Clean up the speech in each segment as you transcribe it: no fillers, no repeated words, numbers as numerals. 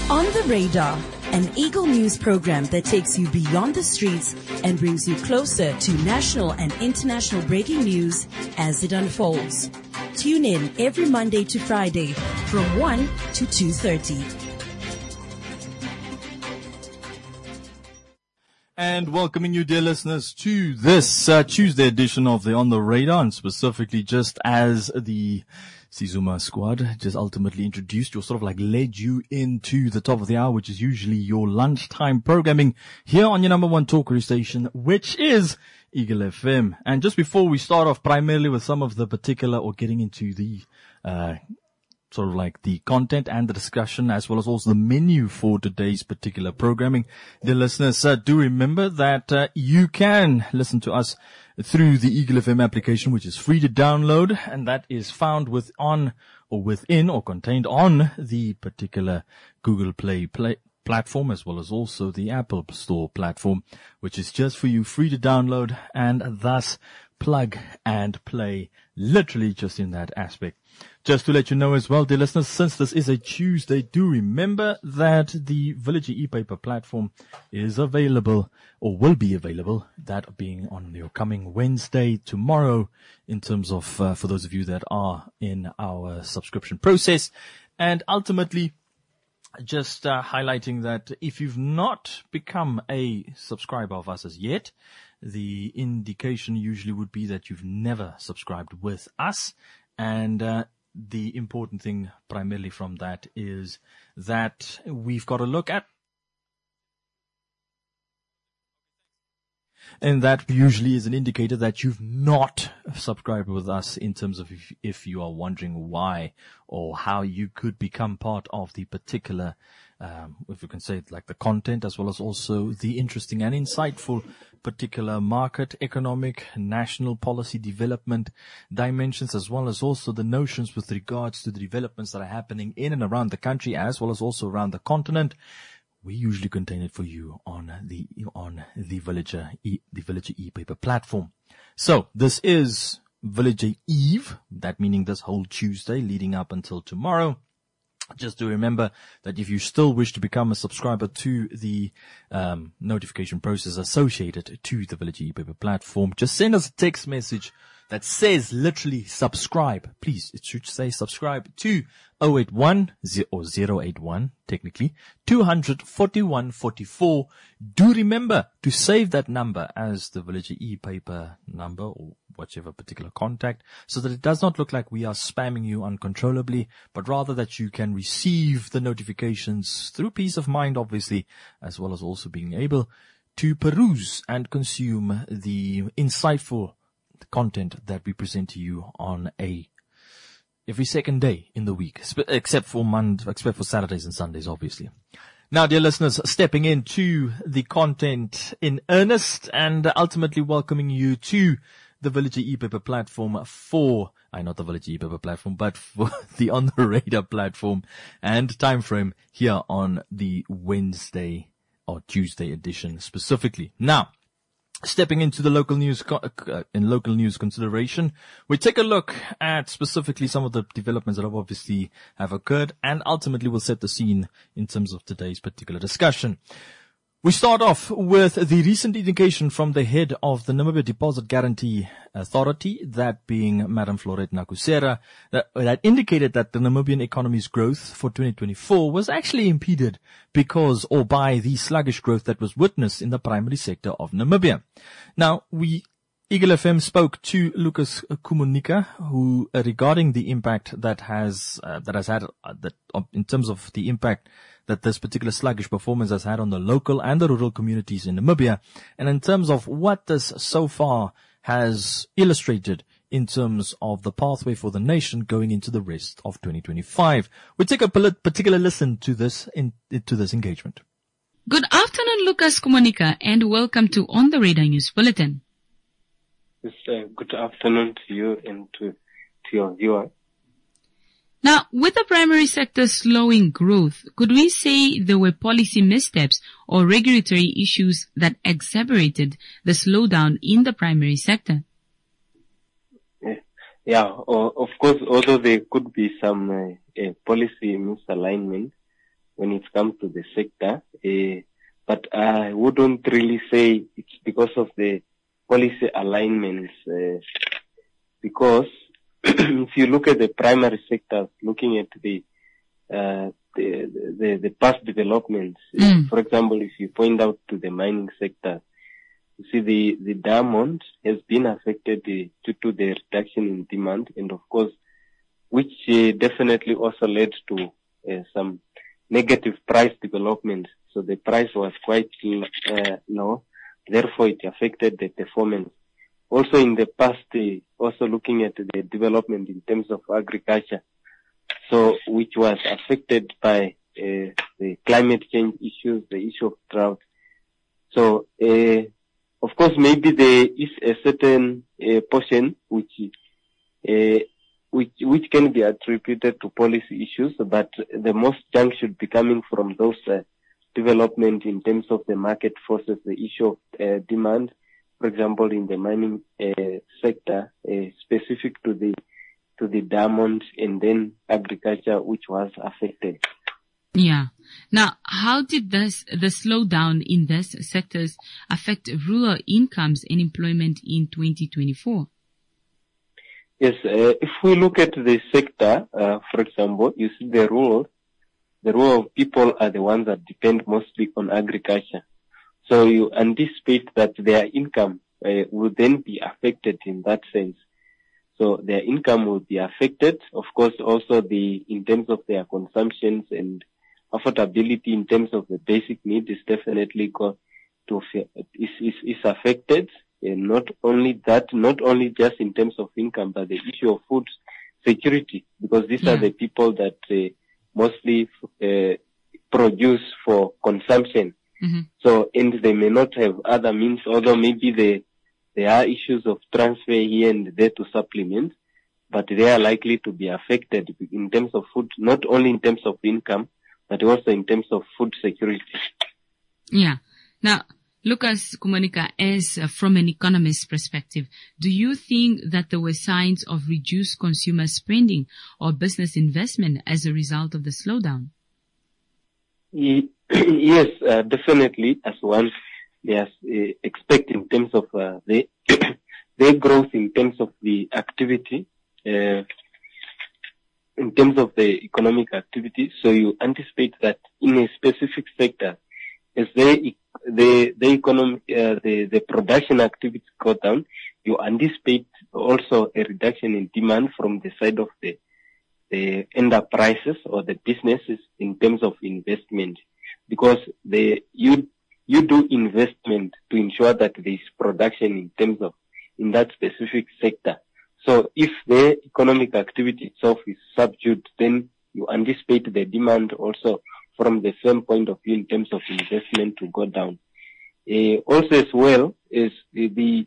On the Radar, an Eagle News program that takes you beyond the streets and brings you closer to national and international breaking news as it unfolds. Tune in every Monday to Friday from 1 to 2:30. And welcoming you, dear listeners, to this Tuesday edition of the On the Radar, and specifically just as the Sizuma squad just ultimately introduced you, or sort of like led you into the top of the hour, which is usually your lunchtime programming here on your number one talker station, which is Eagle FM. And just before we start off primarily with some of the particular, or getting into the sort of like the content and the discussion, as well as also the menu for today's particular programming, dear listeners, do remember that you can listen to us through the Eagle FM application, which is free to download, and that is found within or contained on the particular Google Play platform, as well as also the Apple Store platform, which is just for you, free to download, and thus plug and play, literally just in that aspect. Just to let you know as well, dear listeners, since this is a Tuesday, do remember that the Villager e-paper platform is available, or will be available, that being on your coming Wednesday, tomorrow, in terms of, for those of you that are in our subscription process. And ultimately, just highlighting that if you've not become a subscriber of us as yet, the indication usually would be that you've never subscribed with us. And the important thing primarily from that is that we've got to look at, and that usually is an indicator that you've not subscribed with us, in terms of if you are wondering why or how you could become part of the particular, if you can say it, like the content, as well as also the interesting and insightful particular market, economic, national policy development dimensions, as well as also the notions with regards to the developments that are happening in and around the country, as well as also around the continent. We usually contain it for you on the Villager e-paper platform. So this is Villager Eve, that meaning this whole Tuesday leading up until tomorrow. Just to remember that if you still wish to become a subscriber to the notification process associated to the Villager e-paper platform, just send us a text message that says literally subscribe. Please, it should say subscribe to 081 or 081 technically 24144. Do remember to save that number as the Villager e-paper number, or whichever particular contact, so that it does not look like we are spamming you uncontrollably, but rather that you can receive the notifications through peace of mind, obviously, as well as also being able to peruse and consume the insightful content that we present to you on every second day in the week, except for Saturdays and Sundays, obviously. Now, dear listeners, stepping into the content in earnest and ultimately welcoming you to the Villager e-paper platform not the Villager e-paper platform, but for the On the Radar platform and time frame here on the Wednesday or Tuesday edition specifically. Now, stepping into the local news, consideration, we take a look at specifically some of the developments that obviously have occurred, and ultimately will set the scene in terms of today's particular discussion. We start off with the recent indication from the head of the Namibia Deposit Guarantee Authority, that being Madam Florette Nakusera, that indicated that the Namibian economy's growth for 2024 was actually impeded by the sluggish growth that was witnessed in the primary sector of Namibia. Now, Eagle FM spoke to Lucas Kumunika, who regarding the impact that has had in terms of the impact that this particular sluggish performance has had on the local and the rural communities in Namibia, and in terms of what this so far has illustrated in terms of the pathway for the nation going into the rest of 2025. We take a particular listen to this engagement. Good afternoon, Lucas Kumunika, and welcome to On the Radar News Bulletin. Good afternoon to you and to your viewer. Now, with the primary sector slowing growth, could we say there were policy missteps or regulatory issues that exacerbated the slowdown in the primary sector? Yeah, of course, although there could be some policy misalignment, when it comes to the sector. But I wouldn't really say it's because of the policy alignments, because if you look at the primary sector, looking at the past developments, for example, if you point out to the mining sector, you see the diamond has been affected due to the reduction in demand, and of course, which definitely also led to some negative price development. So the price was quite low, therefore it affected the performance. Also in the past, also looking at the development in terms of agriculture, so which was affected by the climate change issues, the issue of drought. So of course, maybe there is a certain portion which can be attributed to policy issues, but the most chunk should be coming from those development in terms of the market forces, the issue of demand, for example, in the mining sector, specific to the diamond, and then agriculture, which was affected. Yeah. Now, how did the slowdown in these sectors affect rural incomes and employment in 2024? Yes, if we look at the sector, for example, you see the rural people are the ones that depend mostly on agriculture. So you anticipate that their income will then be affected in that sense. So their income will be affected. Of course, also in terms of their consumptions and affordability in terms of the basic needs is definitely is affected. And not only just in terms of income, but the issue of food security, because these are the people that mostly produce for consumption. Mm-hmm. So, and they may not have other means, although maybe there are issues of transfer here and there to supplement, but they are likely to be affected in terms of food, not only in terms of income, but also in terms of food security. Yeah. Now, Lucas Kumunika, as from an economist's perspective, do you think that there were signs of reduced consumer spending or business investment as a result of the slowdown? Yes, definitely. As one, they expect in terms of their growth in terms of the activity, in terms of the economic activity. So you anticipate that in a specific sector, as the economy, the production activities go down, you anticipate also a reduction in demand from the side of the enterprises or the businesses in terms of investment, because you do investment to ensure that there is production in terms of in that specific sector. So if the economic activity itself is subdued, then you anticipate the demand also from the same point of view in terms of investment to go down. Also as well is the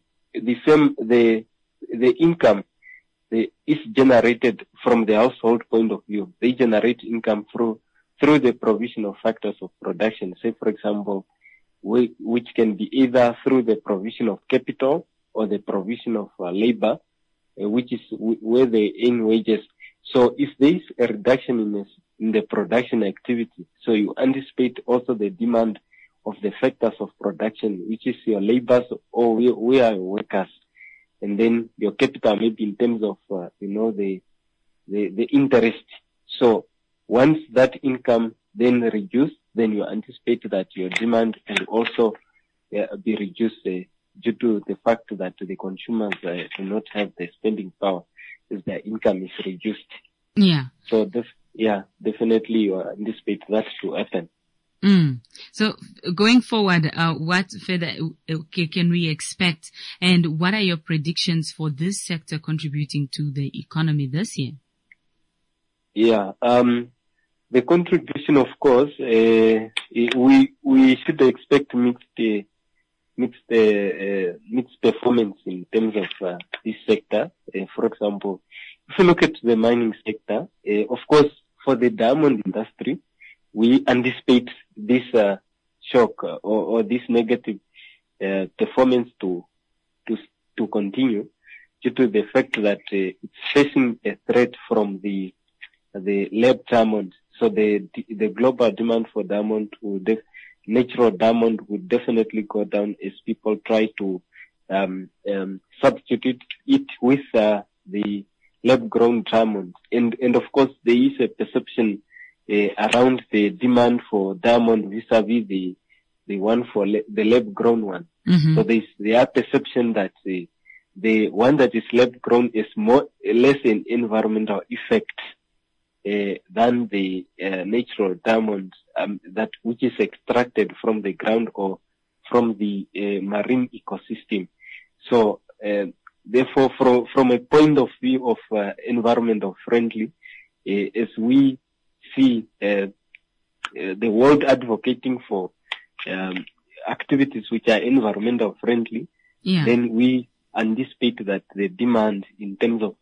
income is generated from the household point of view. They generate income through the provision of factors of production. Say, for example, which can be either through the provision of capital or the provision of labor, which is where they earn wages. So if there is a reduction in the production activity, so you anticipate also the demand of the factors of production, which is your laborers or we are workers, and then your capital maybe in terms of the interest. So once that income then reduced, then you anticipate that your demand will also be reduced due to the fact that the consumers do not have the spending power as their income is reduced. Yeah. So definitely you anticipate that to happen. So going forward, what further can we expect, and what are your predictions for this sector contributing to the economy this year? Yeah, the contribution, of course, we should expect mixed performance in terms of this sector. For example, if you look at the mining sector, of course, for the diamond industry, we anticipate this shock or this negative performance to continue due to the fact that it's facing a threat from the lab diamond. So the global demand for diamond natural diamond would definitely go down as people try to substitute it with the lab-grown diamond. And of course, there is a perception around the demand for diamond vis-a-vis the one for the lab-grown one. Mm-hmm. So there are perception that the one that is lab-grown is less an environmental effect than the natural diamond that which is extracted from the ground or from the marine ecosystem. So therefore, from a point of view of environmental friendly, as we see the world advocating for activities which are environmental friendly, then we anticipate that the demand in terms of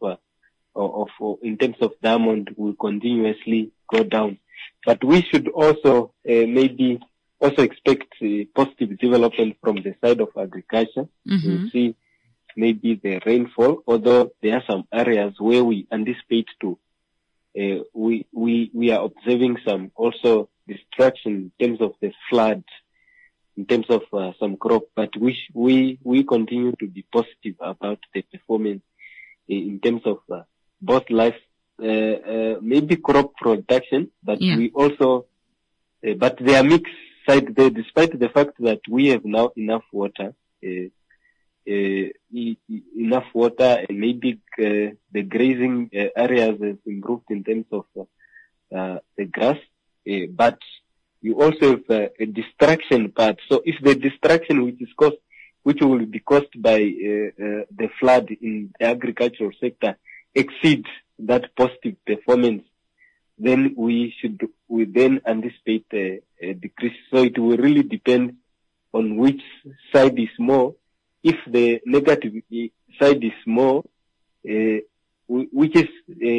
diamond will continuously go down. But we should also maybe also expect positive development from the side of agriculture. Mm-hmm. We see maybe the rainfall, although there are some areas where we anticipate to we are observing some also destruction in terms of the flood, in terms of some crop, but we continue to be positive about the performance in terms of both life, maybe crop production, but we also, but there are mixed side there, despite the fact that we have now enough water, and maybe the grazing areas has improved in terms of the grass, but you also have a distraction part. So if the distraction which will be caused by the flood in the agricultural sector exceeds that positive performance, then we then anticipate a decrease. So it will really depend on which side is more. If the negative side is more, which is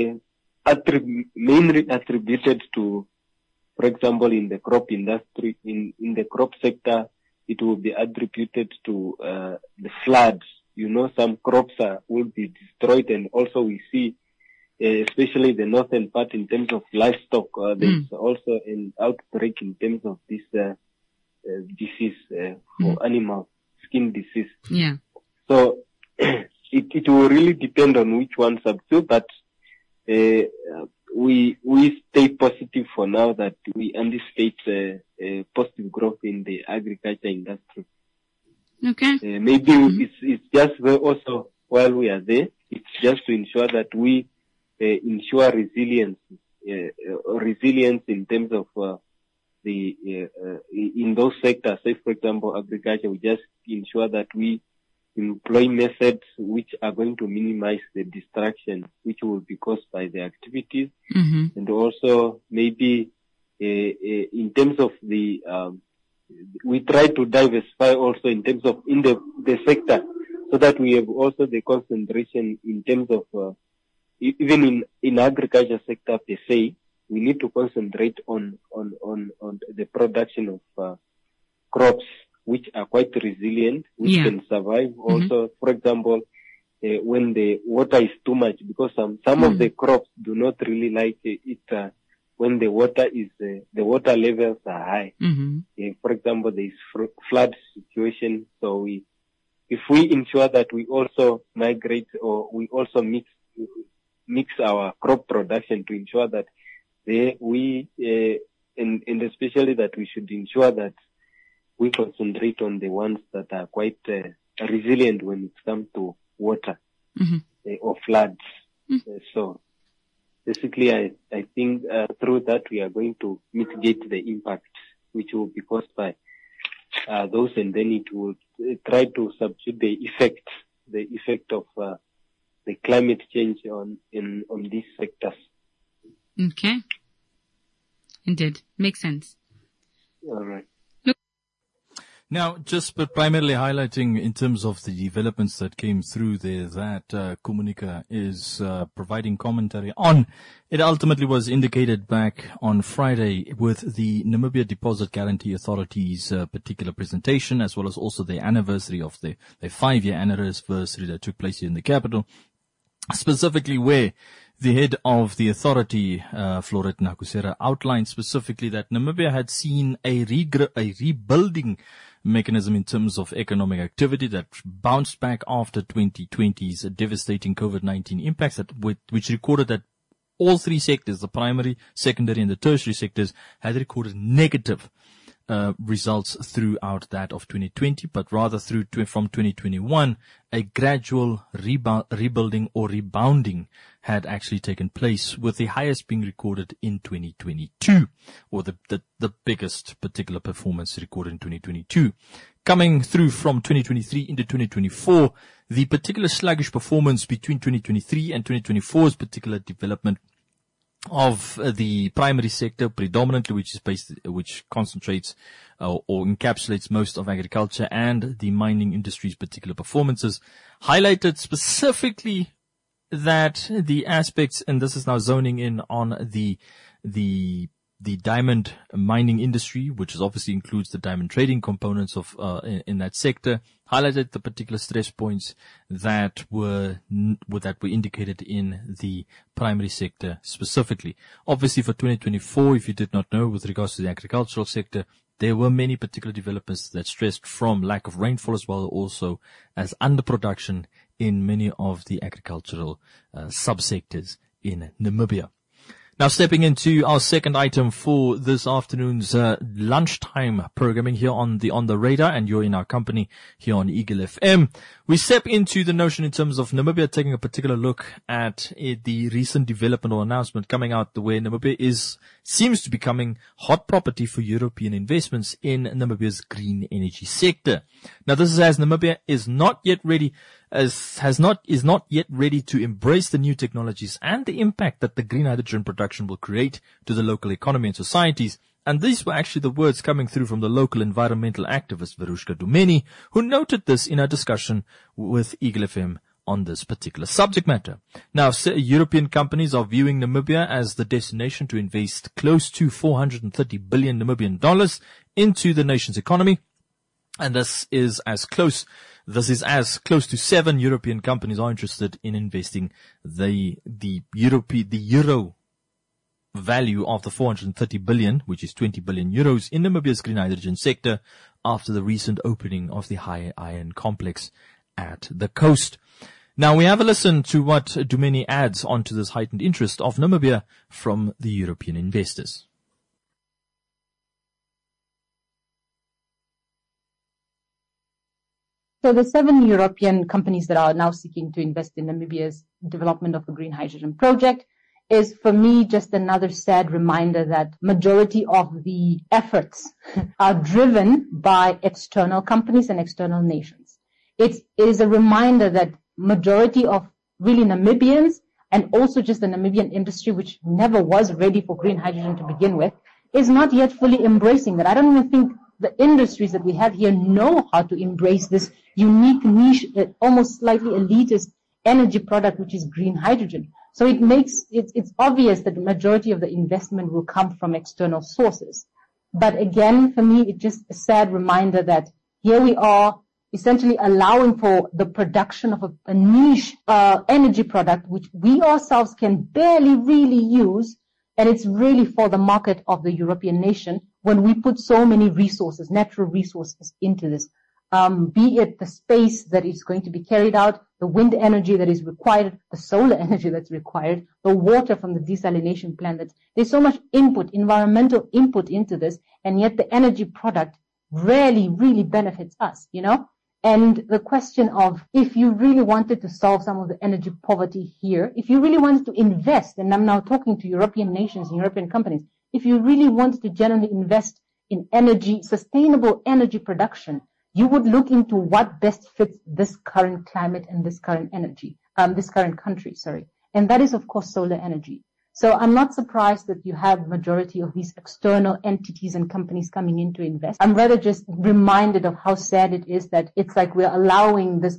mainly attributed to, for example, in the crop industry, in the crop sector, it will be attributed to the floods. You know, some crops will be destroyed, and also we see, especially the northern part, in terms of livestock, there's also an outbreak in terms of this disease for animals, skin disease. Yeah. So it will really depend on which one subdue, but we stay positive for now that we anticipate positive growth in the agriculture industry. Okay. Maybe it's just also while we are there, it's just to ensure that we ensure resilience in terms of in those sectors. Say, for example, agriculture, we just ensure that we employ methods which are going to minimize the distraction which will be caused by the activities, and also maybe in terms of the we try to diversify also in terms of in the sector, so that we have also the concentration in terms of even in agriculture sector per se, we need to concentrate on the production of crops which are quite resilient, which can survive. Also, for example, when the water is too much, because some of the crops do not really like it when the water levels are high. For example, there is flood situation. So if we ensure that we also migrate or we also mix our crop production to ensure that and especially that we should ensure that we concentrate on the ones that are quite resilient when it comes to water or floods. So basically, I think through that we are going to mitigate the impact which will be caused by those, and then it will try to subdue the effect of the climate change on these sectors. Okay. Indeed. Makes sense. All right. Now, just but primarily highlighting in terms of the developments that came through there that Kumunika is providing commentary on. It ultimately was indicated back on Friday with the Namibia Deposit Guarantee Authority's particular presentation, as well as also the anniversary of their 5-year anniversary that took place here in the capital. specifically where the head of the authority, Florette Nakusera, outlined specifically that Namibia had seen a rebuilding mechanism in terms of economic activity that bounced back after 2020's devastating COVID-19 impacts, which recorded that all three sectors, the primary, secondary, and the tertiary sectors, had recorded negative results throughout that of 2020, but rather from 2021, a gradual rebuilding or rebounding had actually taken place, with the highest being recorded in 2022, or the biggest particular performance recorded in 2022. Coming through from 2023 into 2024, the particular sluggish performance between 2023 and 2024's particular development of the primary sector predominantly, which concentrates or encapsulates most of agriculture and the mining industry's particular performances, highlighted specifically that the aspects, and this is now zoning in on the diamond mining industry, which obviously includes the diamond trading components of in that sector, highlighted the particular stress points that were indicated in the primary sector specifically. Obviously, for 2024, if you did not know, with regards to the agricultural sector, there were many particular developments that stressed from lack of rainfall as well, also as underproduction in many of the agricultural subsectors in Namibia. Now, stepping into our second item for this afternoon's lunchtime programming here on the radar, and you're in our company here on Eagle FM. We step into the notion in terms of Namibia taking a particular look at the recent development or announcement coming out the way Namibia seems to be becoming hot property for European investments in Namibia's green energy sector. Now, this is as Namibia is not yet ready to embrace the new technologies and the impact that the green hydrogen production will create to the local economy and societies. And these were actually the words coming through from the local environmental activist Verushka Dumeni, who noted this in a discussion with Eagle FM on this particular subject matter. Now, European companies are viewing Namibia as the destination to invest close to 430 billion Namibian dollars into the nation's economy. And this is as close to 7 European companies are interested in investing the euro value of the 430 billion, which is 20 billion euros, in Namibia's green hydrogen sector after the recent opening of the high iron complex at the coast. Now, we have a listen to what Dumeni adds onto this heightened interest of Namibia from the European investors. So the 7 European companies that are now seeking to invest in Namibia's development of the green hydrogen project is, for me, just another sad reminder that majority of the efforts are driven by external companies and external nations. It is a reminder that majority of really Namibians, and also just the Namibian industry, which never was ready for green hydrogen to begin with, is not yet fully embracing that. I don't even think the industries that we have here know how to embrace this unique niche, almost slightly elitist energy product, which is green hydrogen. So it's obvious that the majority of the investment will come from external sources. But again, for me, it's just a sad reminder that here we are essentially allowing for the production of a niche energy product, which we ourselves can barely really use. And it's really for the market of the European nation when we put so many resources, natural resources, into this. Be it the space that is going to be carried out, the wind energy that is required, the solar energy that's required, the water from the desalination plant. There's so much input, environmental input into this, and yet the energy product rarely really benefits us, you know? And the question of, if you really wanted to solve some of the energy poverty here, if you really wanted to invest, and I'm now talking to European nations and European companies, if you really wanted to generally invest in energy, sustainable energy production, you would look into what best fits this current climate and this current energy, this current country, sorry. And that is, of course, solar energy. So I'm not surprised that you have majority of these external entities and companies coming in to invest. I'm rather just reminded of how sad it is that it's like we're allowing this,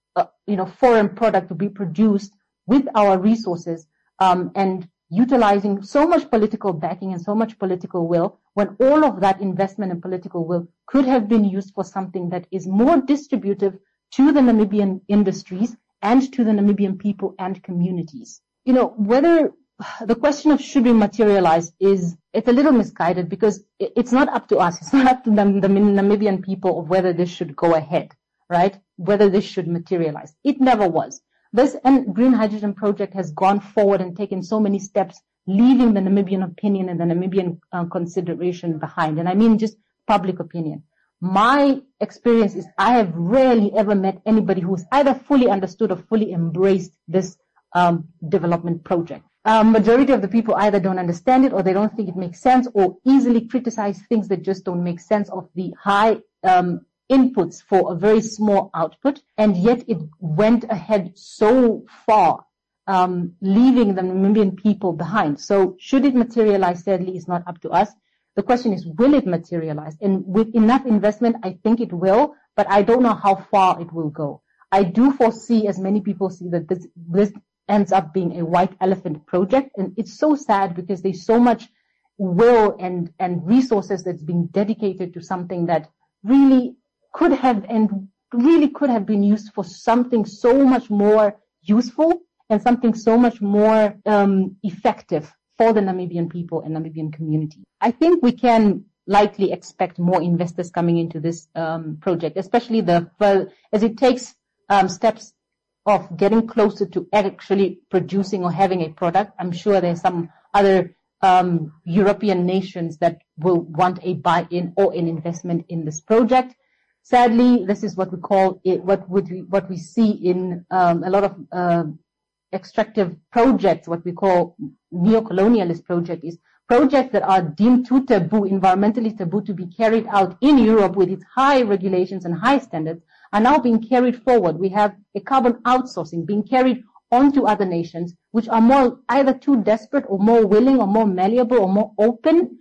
foreign product to be produced with our resources, and utilizing so much political backing and so much political will, when all of that investment and political will could have been used for something that is more distributive to the Namibian industries and to the Namibian people and communities. You know, whether the question of should we materialize it's a little misguided, because it's not up to us. It's not up to the Namibian people of whether this should go ahead, right? Whether this should materialize. It never was. This and Green Hydrogen Project has gone forward and taken so many steps, leaving the Namibian opinion and the Namibian consideration behind. And I mean just public opinion. My experience is I have rarely ever met anybody who's either fully understood or fully embraced this development project. Majority of the people either don't understand it, or they don't think it makes sense, or easily criticize things that just don't make sense of the high inputs for a very small output. And yet it went ahead so far, leaving the Namibian people behind. So should it materialize? Sadly, is not up to us. The question is, will it materialize? And with enough investment, I think it will, but I don't know how far it will go. I do foresee, as many people see, that this ends up being a white elephant project. And it's so sad, because there's so much will and resources that's being dedicated to something that really could have been used for something so much more useful and something so much more effective for the Namibian people and Namibian community. I think we can likely expect more investors coming into this project, especially as it takes steps of getting closer to actually producing or having a product. I'm sure there's some other European nations that will want a buy-in or an investment in this project. Sadly, this is what we call it, what we see in a lot of extractive projects, what we call neo-colonialist projects, is projects that are deemed too taboo, environmentally taboo, to be carried out in Europe with its high regulations and high standards, are now being carried forward. We have a carbon outsourcing being carried onto other nations, which are more either too desperate or more willing or more malleable or more open,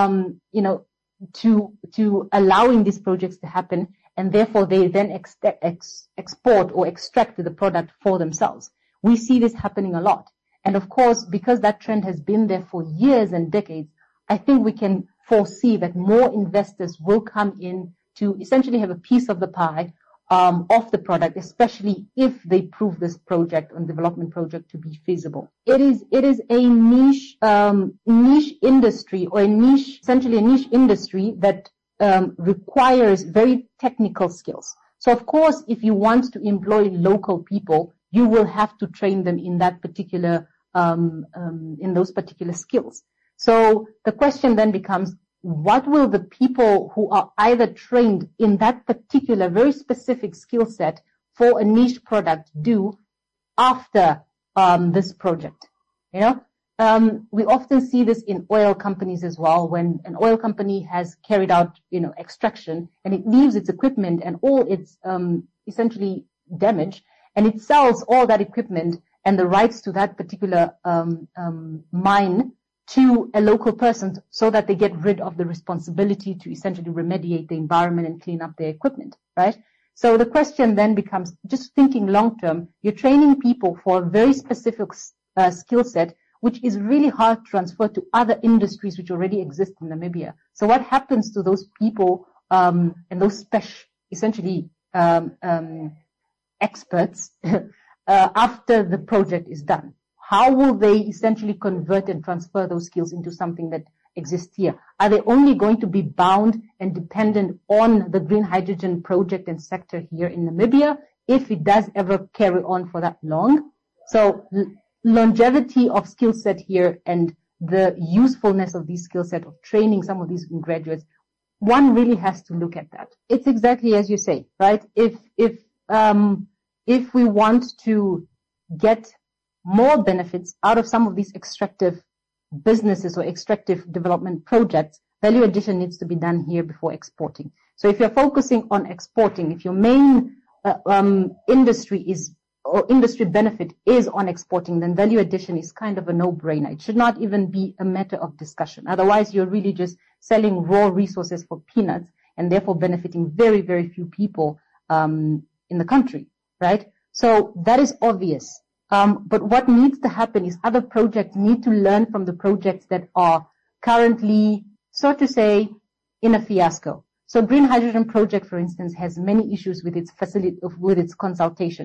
to allowing these projects to happen, and therefore they then export or extract the product for themselves. We see this happening a lot. And of course, because that trend has been there for years and decades, I think we can foresee that more investors will come in to essentially have a piece of the pie of the product, especially if they prove this project and development project to be feasible. It is a niche industry, or essentially a niche industry that requires very technical skills. So of course, if you want to employ local people, you will have to train them in that particular in those particular skills. So the question then becomes, what will the people who are either trained in that particular very specific skill set for a niche product do after this project? We often see this in oil companies as well. When an oil company has carried out, extraction, and it leaves its equipment and all its essentially damage, and it sells all that equipment and the rights to that particular mine to a local person, so that they get rid of the responsibility to essentially remediate the environment and clean up their equipment, right? So the question then becomes, just thinking long term, you're training people for a very specific skill set, which is really hard to transfer to other industries which already exist in Namibia. So what happens to those people and those essentially experts after the project is done? How will they essentially convert and transfer those skills into something that exists here? Are they only going to be bound and dependent on the green hydrogen project and sector here in Namibia, if it does ever carry on for that long? So longevity of skill set here and the usefulness of these skill set of training some of these graduates, one really has to look at that. It's exactly as you say, right? If we want to get more benefits out of some of these extractive businesses or extractive development projects, value addition needs to be done here before exporting. So if you're focusing on exporting, if your main industry benefit is on exporting, then value addition is kind of a no-brainer. It should not even be a matter of discussion. Otherwise, you're really just selling raw resources for peanuts and therefore benefiting very, very few people in the country, right? So that is obvious. But what needs to happen is other projects need to learn from the projects that are currently, so to say, in a fiasco. So Green Hydrogen Project, for instance, has many issues with its consultations.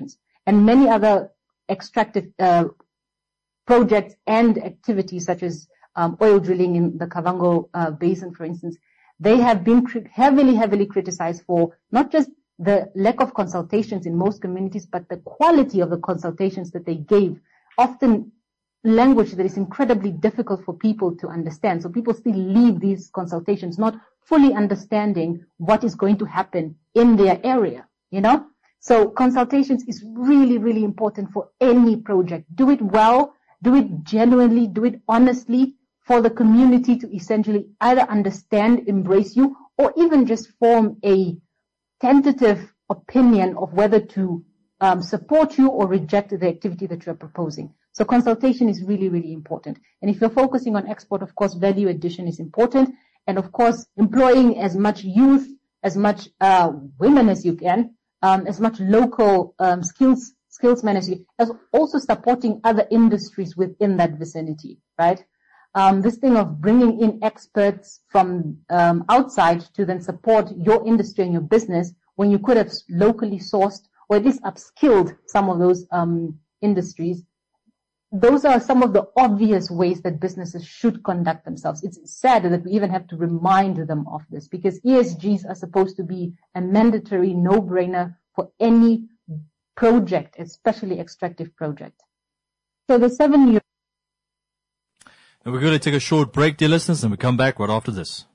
and many other extractive projects and activities such as oil drilling in the Kavango Basin, for instance, they have been heavily criticized for not just the lack of consultations in most communities, but the quality of the consultations that they gave, often language that is incredibly difficult for people to understand. So people still leave these consultations not fully understanding what is going to happen in their area, you know? So consultations is really, really important for any project. Do it well, do it genuinely, do it honestly for the community to essentially either understand, embrace you, or even just form a tentative opinion of whether to support you or reject the activity that you're proposing. So consultation is really, really important. And if you're focusing on export, of course, value addition is important. And of course, employing as much youth, as much women as you can, as much local skillsmen as you, as also supporting other industries within that vicinity, right? This thing of bringing in experts from outside to then support your industry and your business when you could have locally sourced or at least upskilled some of those industries. Those are some of the obvious ways that businesses should conduct themselves. It's sad that we even have to remind them of this because ESGs are supposed to be a mandatory no-brainer for any project, especially extractive project. So the 7 years. And we're going to take a short break, dear listeners, and we come back right after this.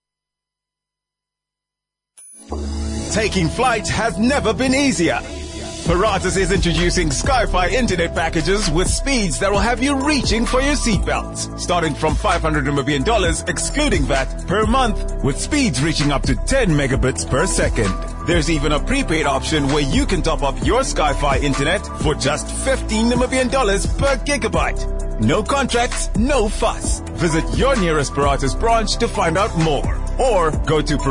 Taking flight has never been easier. Paratus is introducing Sky-Fi internet packages with speeds that will have you reaching for your seatbelts. Starting from $500 Namibian excluding VAT per month, with speeds reaching up to 10 megabits per second. There's even a prepaid option where you can top up your Sky-Fi internet for just $15 Namibian per gigabyte. No contracts, no fuss. Visit your nearest Paratus branch to find out more. Or go to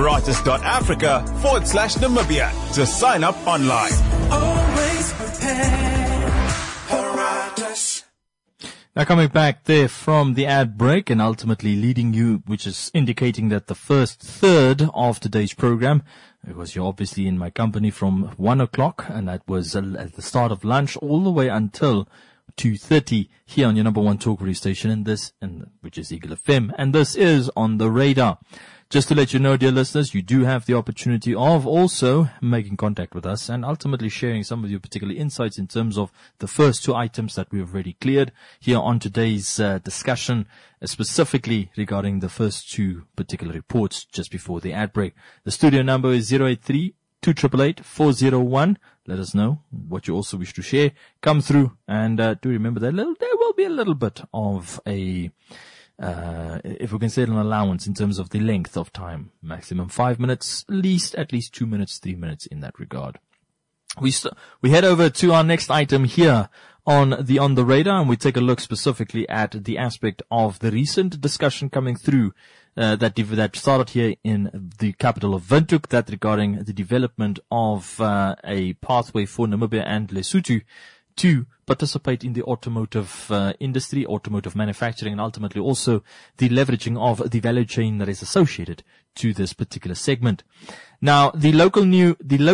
paratus.africa/Namibia to sign up online. Always prepared, Paratus. Now coming back there from the ad break and ultimately leading you, which is indicating that the first third of today's program, because you're obviously in my company from 1 o'clock, and that was at the start of lunch all the way until 2:30 here on your number one talk radio station, which is Eagle FM, and this is On the Radar. Just to let you know, dear listeners, you do have the opportunity of also making contact with us and ultimately sharing some of your particular insights in terms of the first two items that we have already cleared here on today's discussion, specifically regarding the first two particular reports just before the ad break. The studio number is 083-288-401. Let us know what you also wish to share. Come through, and do remember that there will be a little bit of a if we can say an allowance in terms of the length of time, maximum 5 minutes, at least 2 minutes, 3 minutes in that regard. We head over to our next item here on the Radar, and we take a look specifically at the aspect of the recent discussion coming through that started here in the capital of Windhoek, that regarding the development of a pathway for Namibia and Lesotho to participate in the automotive industry, automotive manufacturing, and ultimately also the leveraging of the value chain that is associated to this particular segment. Now, the local new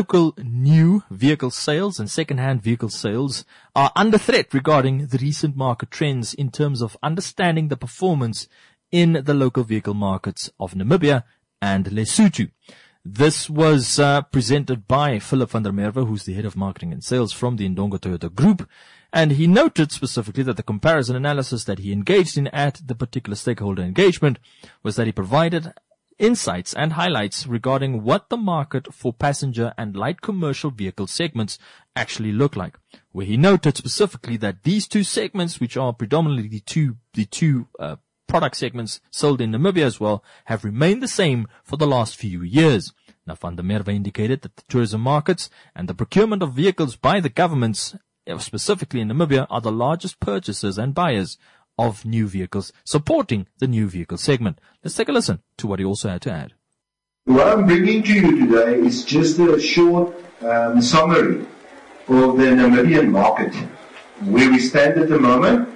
vehicle sales and second-hand vehicle sales are under threat regarding the recent market trends in terms of understanding the performance in the local vehicle markets of Namibia and Lesotho. This was presented by Philip van der Merwe, who's the head of marketing and sales from the Indongo Toyota Group, and he noted specifically that the comparison analysis that he engaged in at the particular stakeholder engagement was that he provided insights and highlights regarding what the market for passenger and light commercial vehicle segments actually look like, where he noted specifically that these two segments, which are predominantly the two product segments sold in Namibia as well, have remained the same for the last few years. Now, Van der Merwe indicated that the tourism markets and the procurement of vehicles by the governments, specifically in Namibia, are the largest purchasers and buyers of new vehicles, supporting the new vehicle segment. Let's take a listen to what he also had to add. What I'm bringing to you today is just a short summary of the Namibian market, where we stand at the moment,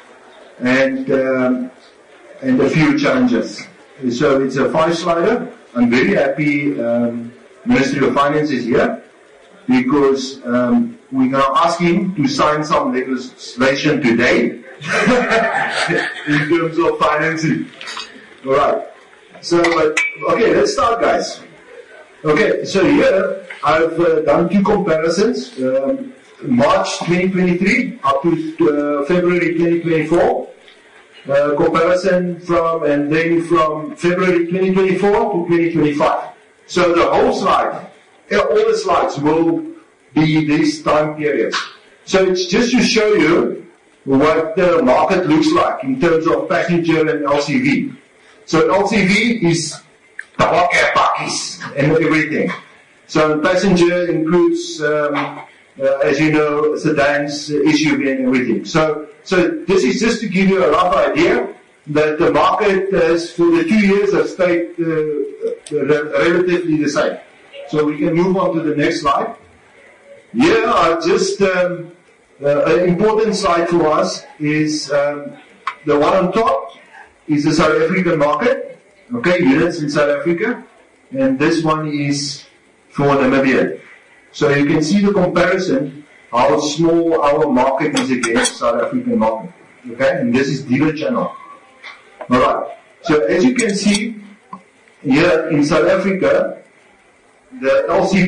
and a few challenges. So it's a 5-slider. I'm very happy Ministry of Finance is here, because we're going to ask him to sign some legislation today in terms of financing. All right. So, okay, let's start, guys. Okay, so here I've done two comparisons. March 2023 up to February 2024. Comparison and then from February 2024 to 2025. So the whole slide, all the slides will be these time periods. So it's just to show you what the market looks like in terms of passenger and LCV. So LCV is tabak pakis and everything. So passenger includes, as you know, sedans, SUV and everything. So this is just to give you a rough idea that the market has, for the 2 years, has stayed relatively the same. So we can move on to the next slide. Here are just an important slide for us is the one on top is the South African market. Okay, units in South Africa, and this one is for Namibia. So you can see the comparison, how small our market is against South African market. Okay, and this is dealer channel. Alright, so as you can see, here in South Africa, the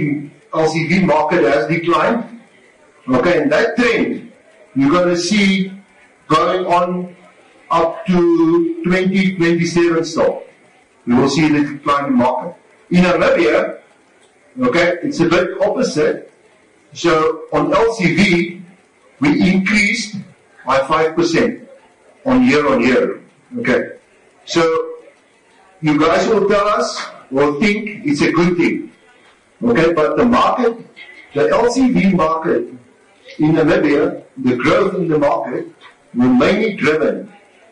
LCV market has declined. Okay, and that trend, you're going to see going on up to 2027 still. You will see the declining market. In Namibia, okay, it's a bit opposite. So on LCV, we increased by 5% on year. Okay, so you guys will tell us or think it's a good thing. Okay, but the market, the LCV market in Namibia, the growth in the market will mainly driven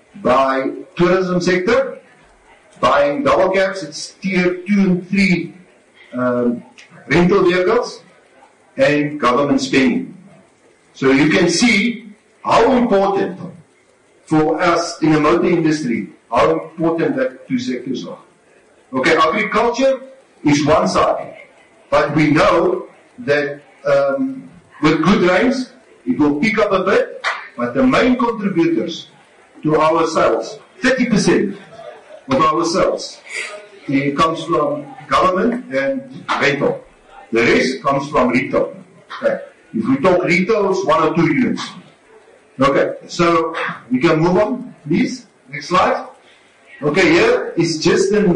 by tourism sector, buying double cabs, it's tier 2 and 3 rental vehicles, and government spending. So you can see how important for us in the motor industry, how important that two sectors are. Okay, agriculture is one side, but we know that with good rains, it will pick up a bit, but the main contributors to our sales, 30% of our sales, it comes from government and rental. The rest comes from retail. Okay. If we talk retail, it's 1 or 2 units. Okay, so we can move on, please. Next slide. Okay, here is just a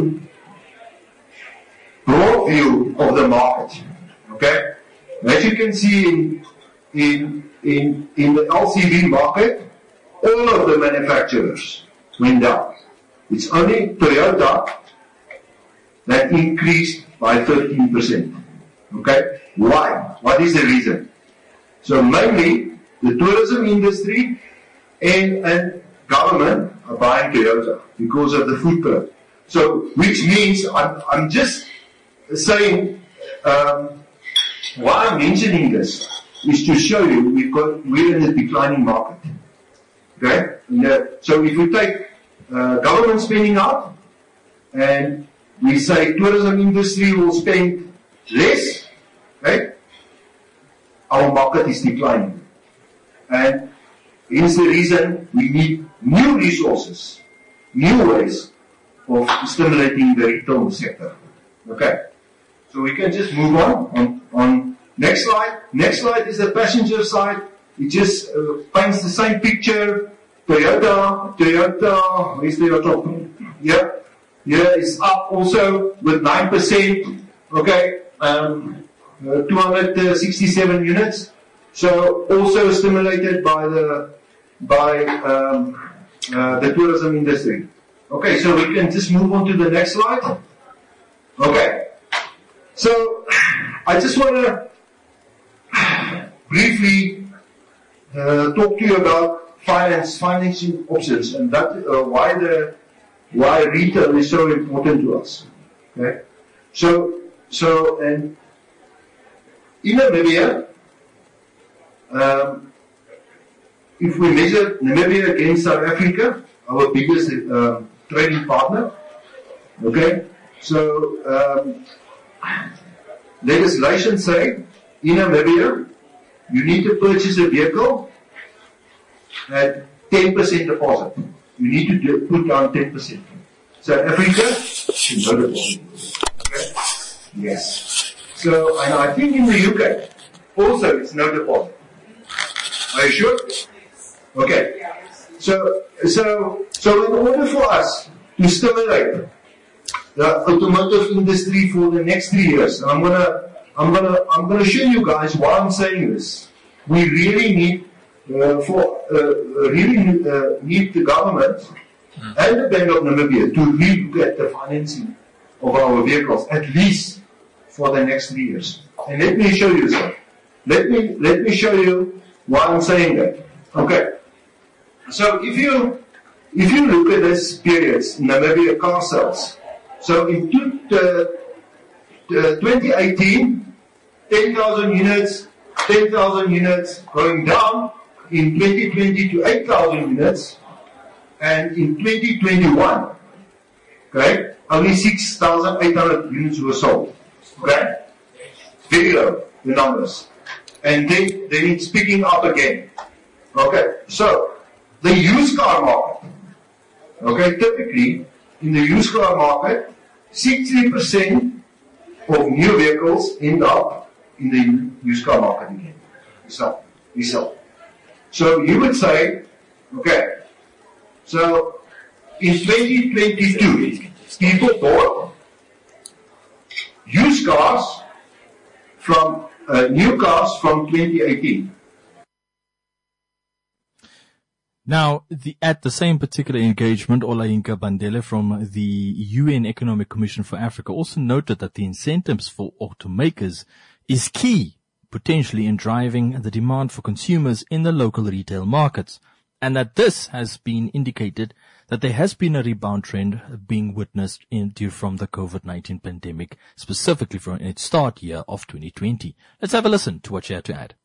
broad view of the market. Okay, as you can see in the LCV market, all of the manufacturers went down. It's only Toyota that increased by 13%. Okay, why? What is the reason? So mainly the tourism industry and government are buying Toyota because of the footprint. So, which means I'm just saying why I'm mentioning this is to show you we're in a declining market. Okay, so if we take government spending out and we say tourism industry will spend less, okay, our market is declining. And hence the reason we need new resources, new ways of stimulating the retail sector. Okay, so we can just move on next slide. Next slide is the passenger side. It just paints the same picture. Toyota, where's Toyota? Yeah, it's up also with 9%. Okay, 267 units. So also stimulated by the tourism industry. Okay, so we can just move on to the next slide. Okay, so I just want to briefly talk to you about financing options and that why retail is so important to us. Okay, so and in Namibia, if we measure Namibia against South Africa, our biggest trading partner, okay, so legislation say in Namibia you need to purchase a vehicle at 10% deposit. You need to put down 10%. South Africa, no deposit. Okay? Yes. So, and I think in the UK, also it's no deposit. Are you sure? Okay. So in order for us to stimulate the automotive industry for the next 3 years, and I'm gonna show you guys why I'm saying this. We really need need the government and the Bank of Namibia to relook at the financing of our vehicles, at least for the next 3 years. And let me show you something. Let me show you why I'm saying that. Okay. So if you look at this period, Namibia car sales. So in 2018, 10,000 units going down. In 2020 to 8,000 units, and in 2021, okay, only 6,800 units were sold. Okay, very low, the numbers, and then it's picking up again. Okay, so the used car market. Okay, typically in the used car market, 60% of new vehicles end up in the used car market again. We sell. So you would say, okay, so in 2022, people bought used cars from, new cars from 2018. Now, at the same particular engagement, Olayinka Bandele from the UN Economic Commission for Africa also noted that the incentives for automakers is key potentially in driving the demand for consumers in the local retail markets, and that this has been indicated that there has been a rebound trend being witnessed from the COVID-19 pandemic, specifically from its start year of 2020. Let's have a listen to what she had to add.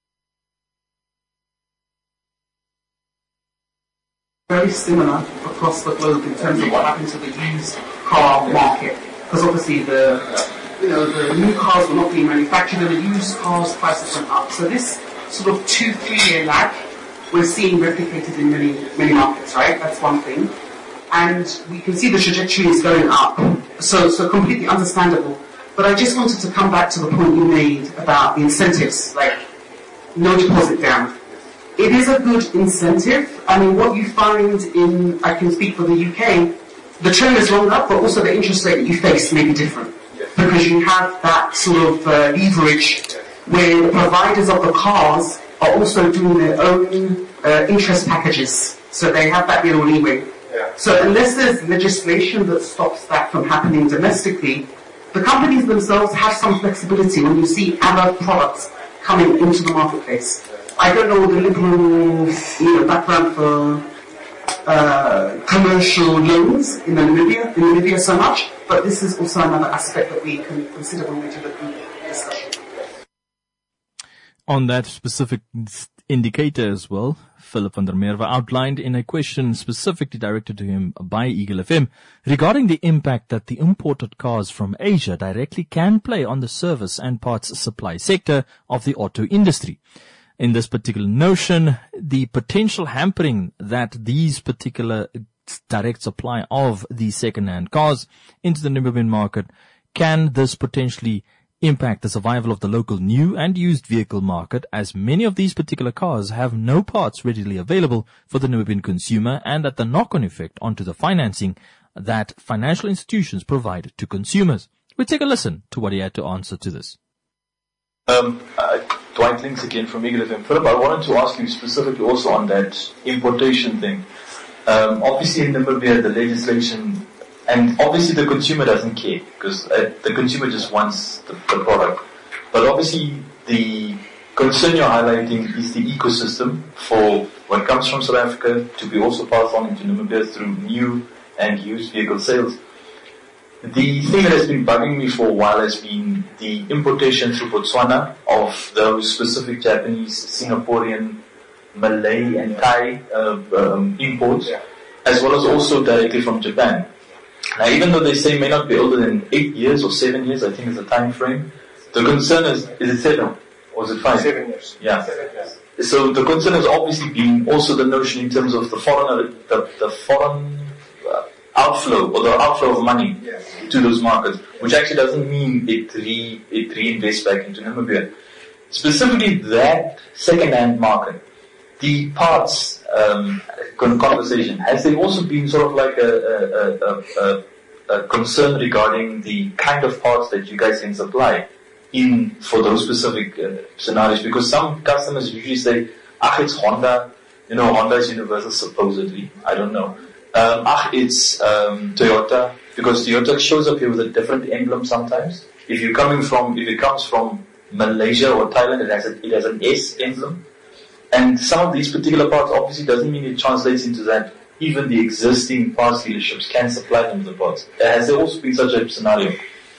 Very similar across the globe in terms of what happened to the used car market, because obviously the new cars were not being manufactured and the used cars prices went up. So this sort of 2-3 year lag we're seeing replicated in many markets, right? That's one thing. And we can see the trajectory is going up. So completely understandable. But I just wanted to come back to the point you made about the incentives, like no deposit down. It is a good incentive. I mean, what you find I can speak for the UK, the trend is longer, but also the interest rate that you face may be different. Because you have that sort of leverage where the providers of the cars are also doing their own interest packages. So they have that little leeway. Yeah. So unless there's legislation that stops that from happening domestically, the companies themselves have some flexibility when you see other products coming into the marketplace. I don't know the liberal background for commercial loans in Namibia so much, but this is also another aspect that we can consider when we do the discussion. On that specific indicator as well, Philip van der Merwe outlined in a question specifically directed to him by Eagle FM regarding the impact that the imported cars from Asia directly can play on the service and parts supply sector of the auto industry. In this particular notion, the potential hampering that these particular direct supply of these second-hand cars into the Namibian market, can this potentially impact the survival of the local new and used vehicle market, as many of these particular cars have no parts readily available for the Namibian consumer, and that the knock-on effect onto the financing that financial institutions provide to consumers? We'll take a listen to what he had to answer to this. Dwight Links again from Eagle FM. Philip, I wanted to ask you specifically also on that importation thing. Obviously in Namibia the legislation, and obviously the consumer doesn't care because the consumer just wants the product. But obviously the concern you're highlighting is the ecosystem for what comes from South Africa to be also passed on into Namibia through new and used vehicle sales. The thing that has been bugging me for a while has been the importation through Botswana of those specific Japanese, Singaporean, Malay and Thai imports, as well as also directly from Japan. Now, even though they say may not be older than 8 years or 7 years, I think is the time frame, the concern is it said Was it 5? 7 years. Yeah. 7 years. So the concern has obviously been also the notion in terms of the foreign outflow or the outflow of money to those markets, which actually doesn't mean it reinvests back into Namibia. Specifically that second-hand market, the parts conversation, has there also been sort of like a concern regarding the kind of parts that you guys can supply in for those specific scenarios? Because some customers usually say, it's Honda, Honda is universal supposedly, I don't know. It's Toyota, because Toyota shows up here with a different emblem sometimes. If it comes from Malaysia or Thailand, it has an S emblem. And some of these particular parts obviously doesn't mean it translates into that even the existing parts dealerships can supply them with the parts. Has there also been such a scenario?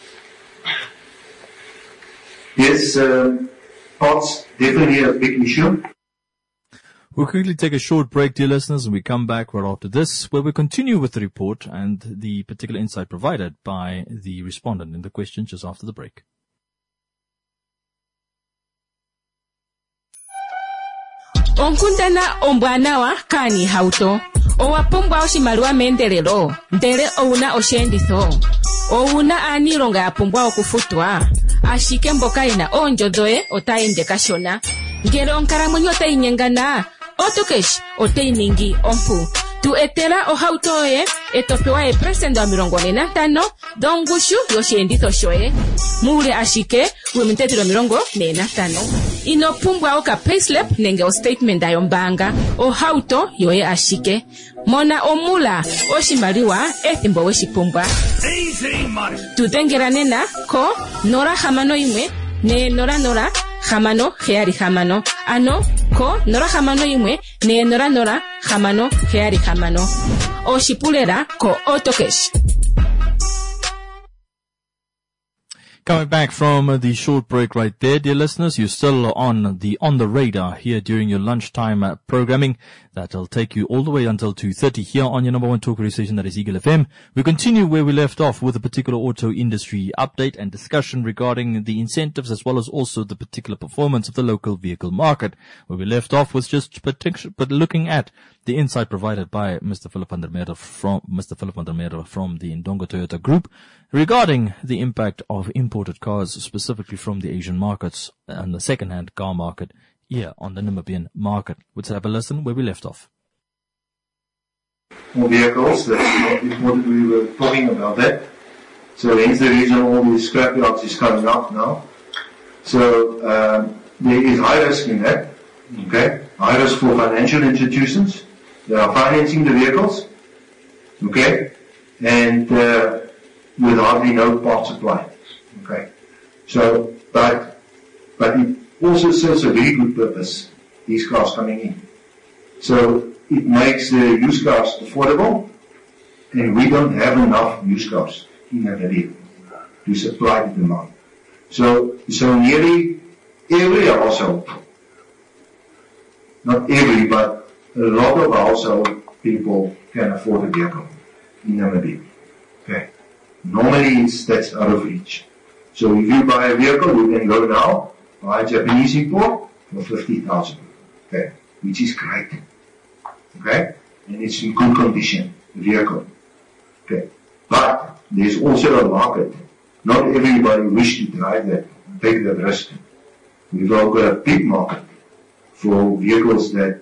Yes, parts definitely a big issue. We'll quickly take a short break, dear listeners, and we come back right after this, where we continue with the report and the particular insight provided by the respondent in the question just after the break. Onkundana ombwanawa kani hauto. Owapumbwa oshimaliwa meendelelo. Ndele ouna oshenditho. Ouna aanilonga yapumbwa okufutwa. Ashike mboka yena oondjo dhoye otaende kashona. Ngele onkalamwenyo otayinyengana, Autocash otayiningi ompu. Tu etela ohauto yoye etopewa eprecenda 45 dhongushu yosheenditho shoye. Muule ashike wimintetelo 45. Inopumbwa oka payslip nenge o statement yombanga. Ohauto yoye ashike. Mona omula oshimaliwa ethimbo weshipumbwa. Tudengela nena ko 061 400 676 ano ko 061 400 676 oshipulera ko Autocash. Coming back from the short break right there, dear listeners, you're still on the radar here during your lunchtime programming. That'll take you all the way until 2:30 here on your number one talk radio station, that is Eagle FM. We continue where we left off with a particular auto industry update and discussion regarding the incentives as well as also the particular performance of the local vehicle market. Where we left off was just but looking at the insight provided by Mr. Philip van der Merwe from the Indongo Toyota Group regarding the impact of imported cars, specifically from the Asian markets and the second-hand car market here on the Namibian market. Let's have a listen where we left off. More vehicles, that's not important, we were talking about that. So hence the reason all these scrapyards is coming up now. So there is high risk in that, okay? High risk for financial institutions. They are financing the vehicles, okay? And with hardly no part supply, okay? So, but it also serves a very good purpose, these cars coming in. So it makes the used cars affordable, and we don't have enough used cars in Namibia to supply the demand. So nearly every household, not every, but a lot of household people can afford a vehicle in Namibia. Okay. Normally that's out of reach. So if you buy a vehicle, you can go now, buy a Japanese import for 50,000. Okay. Which is great. Okay. And it's in good condition, the vehicle. Okay. But there's also a market. Not everybody wishes to drive that, take that risk. We've got a big market for vehicles that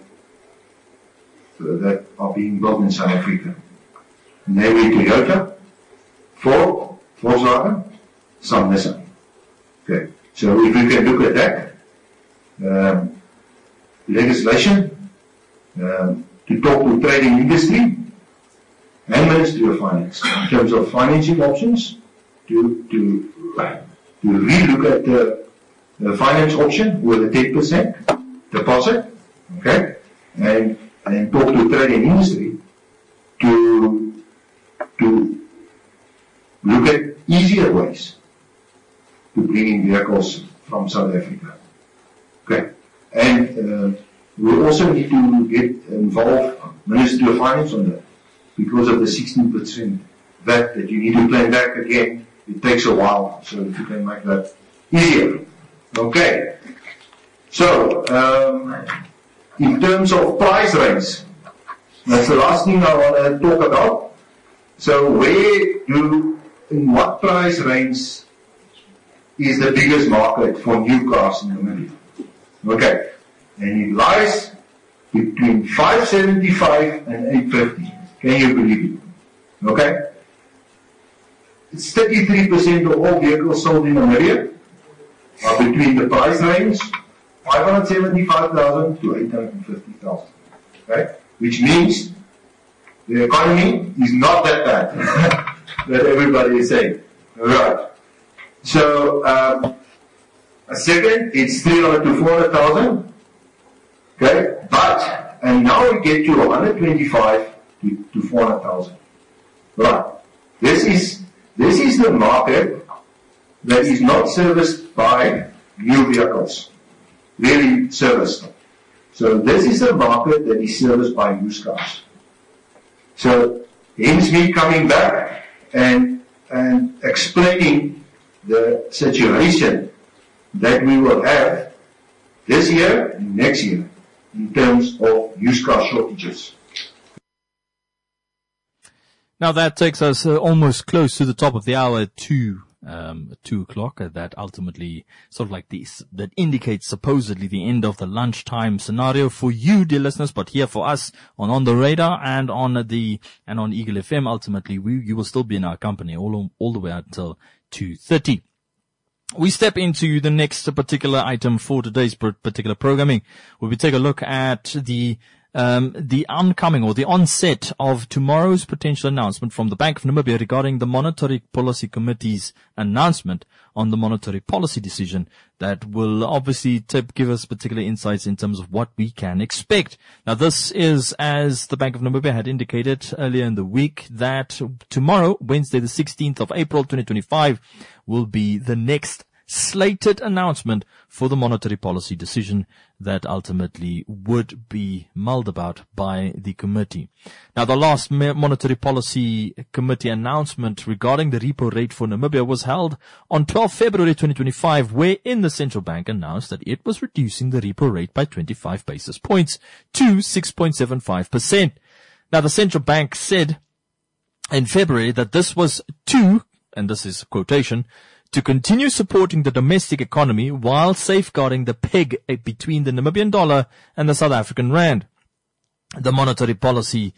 are being built in South Africa. Namely Toyota, Ford, Volkswagen, some Nissan. Okay. So if we can look at that, legislation, to talk to trading industry and Ministry of Finance in terms of financing options, to relook at the finance option with a 10% deposit, okay, and talk to trading industry to look at easier ways to bring in vehicles from South Africa. Okay. And we also need to get involved Ministry of Finance on that because of the 16% VAT that you need to claim back again. It takes a while, so if you can make that easier. Okay. So, in terms of price range, that's the last thing I want to talk about. So, in what price range is the biggest market for new cars in Namibia? Okay, and it lies between 575 and 850. Can you believe it? Okay? It's 33% of all vehicles sold in Namibia are between the price range 575,000 to 850,000. Okay? Which means the economy is not that bad that everybody is saying. Right. So, a second, it's 300 to 400,000. Okay? And now we get to 125 to 400,000. Right. This is the market that is not serviced by new vehicles. Really serviced. So this is the market that is serviced by used cars. So hence me coming back and explaining the situation that we will have this year and next year in terms of used car shortages. Now that takes us almost close to the top of the hour at 2 o'clock. That ultimately sort of like this, that indicates supposedly the end of the lunchtime scenario for you, dear listeners, but here for us on the radar and on Eagle FM, ultimately you will still be in our company all the way until 2:30. We step into the next particular item for today's particular programming, where we take a look at the oncoming or the onset of tomorrow's potential announcement from the Bank of Namibia regarding the Monetary Policy Committee's announcement on the monetary policy decision that will obviously give us particular insights in terms of what we can expect. Now, this is, as the Bank of Namibia had indicated earlier in the week, that tomorrow, Wednesday the 16th of April 2025, will be the next slated announcement for the monetary policy decision that ultimately would be mulled about by the committee. Now, the last monetary policy committee announcement regarding the repo rate for Namibia was held on 12 February 2025, wherein the central bank announced that it was reducing the repo rate by 25 basis points to 6.75%. Now, the central bank said in February that this was and this is a quotation, to continue supporting the domestic economy while safeguarding the peg between the Namibian dollar and the South African rand. The Monetary Policy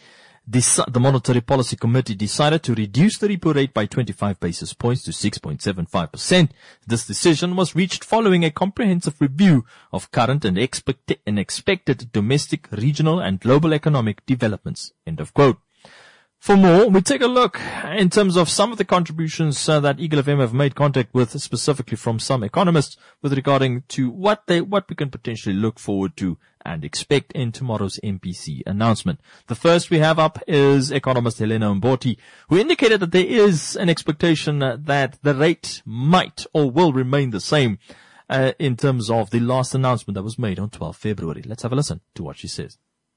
Committee decided to reduce the repo rate by 25 basis points to 6.75%. This decision was reached following a comprehensive review of current and expected domestic, regional, and global economic developments. End of quote. For more, we take a look in terms of some of the contributions that Eagle FM have made contact with, specifically from some economists, with regarding to what we can potentially look forward to and expect in tomorrow's MPC announcement. The first we have up is economist Helena Mboti, who indicated that there is an expectation that the rate might or will remain the same in terms of the last announcement that was made on 12 February. Let's have a listen to what she says.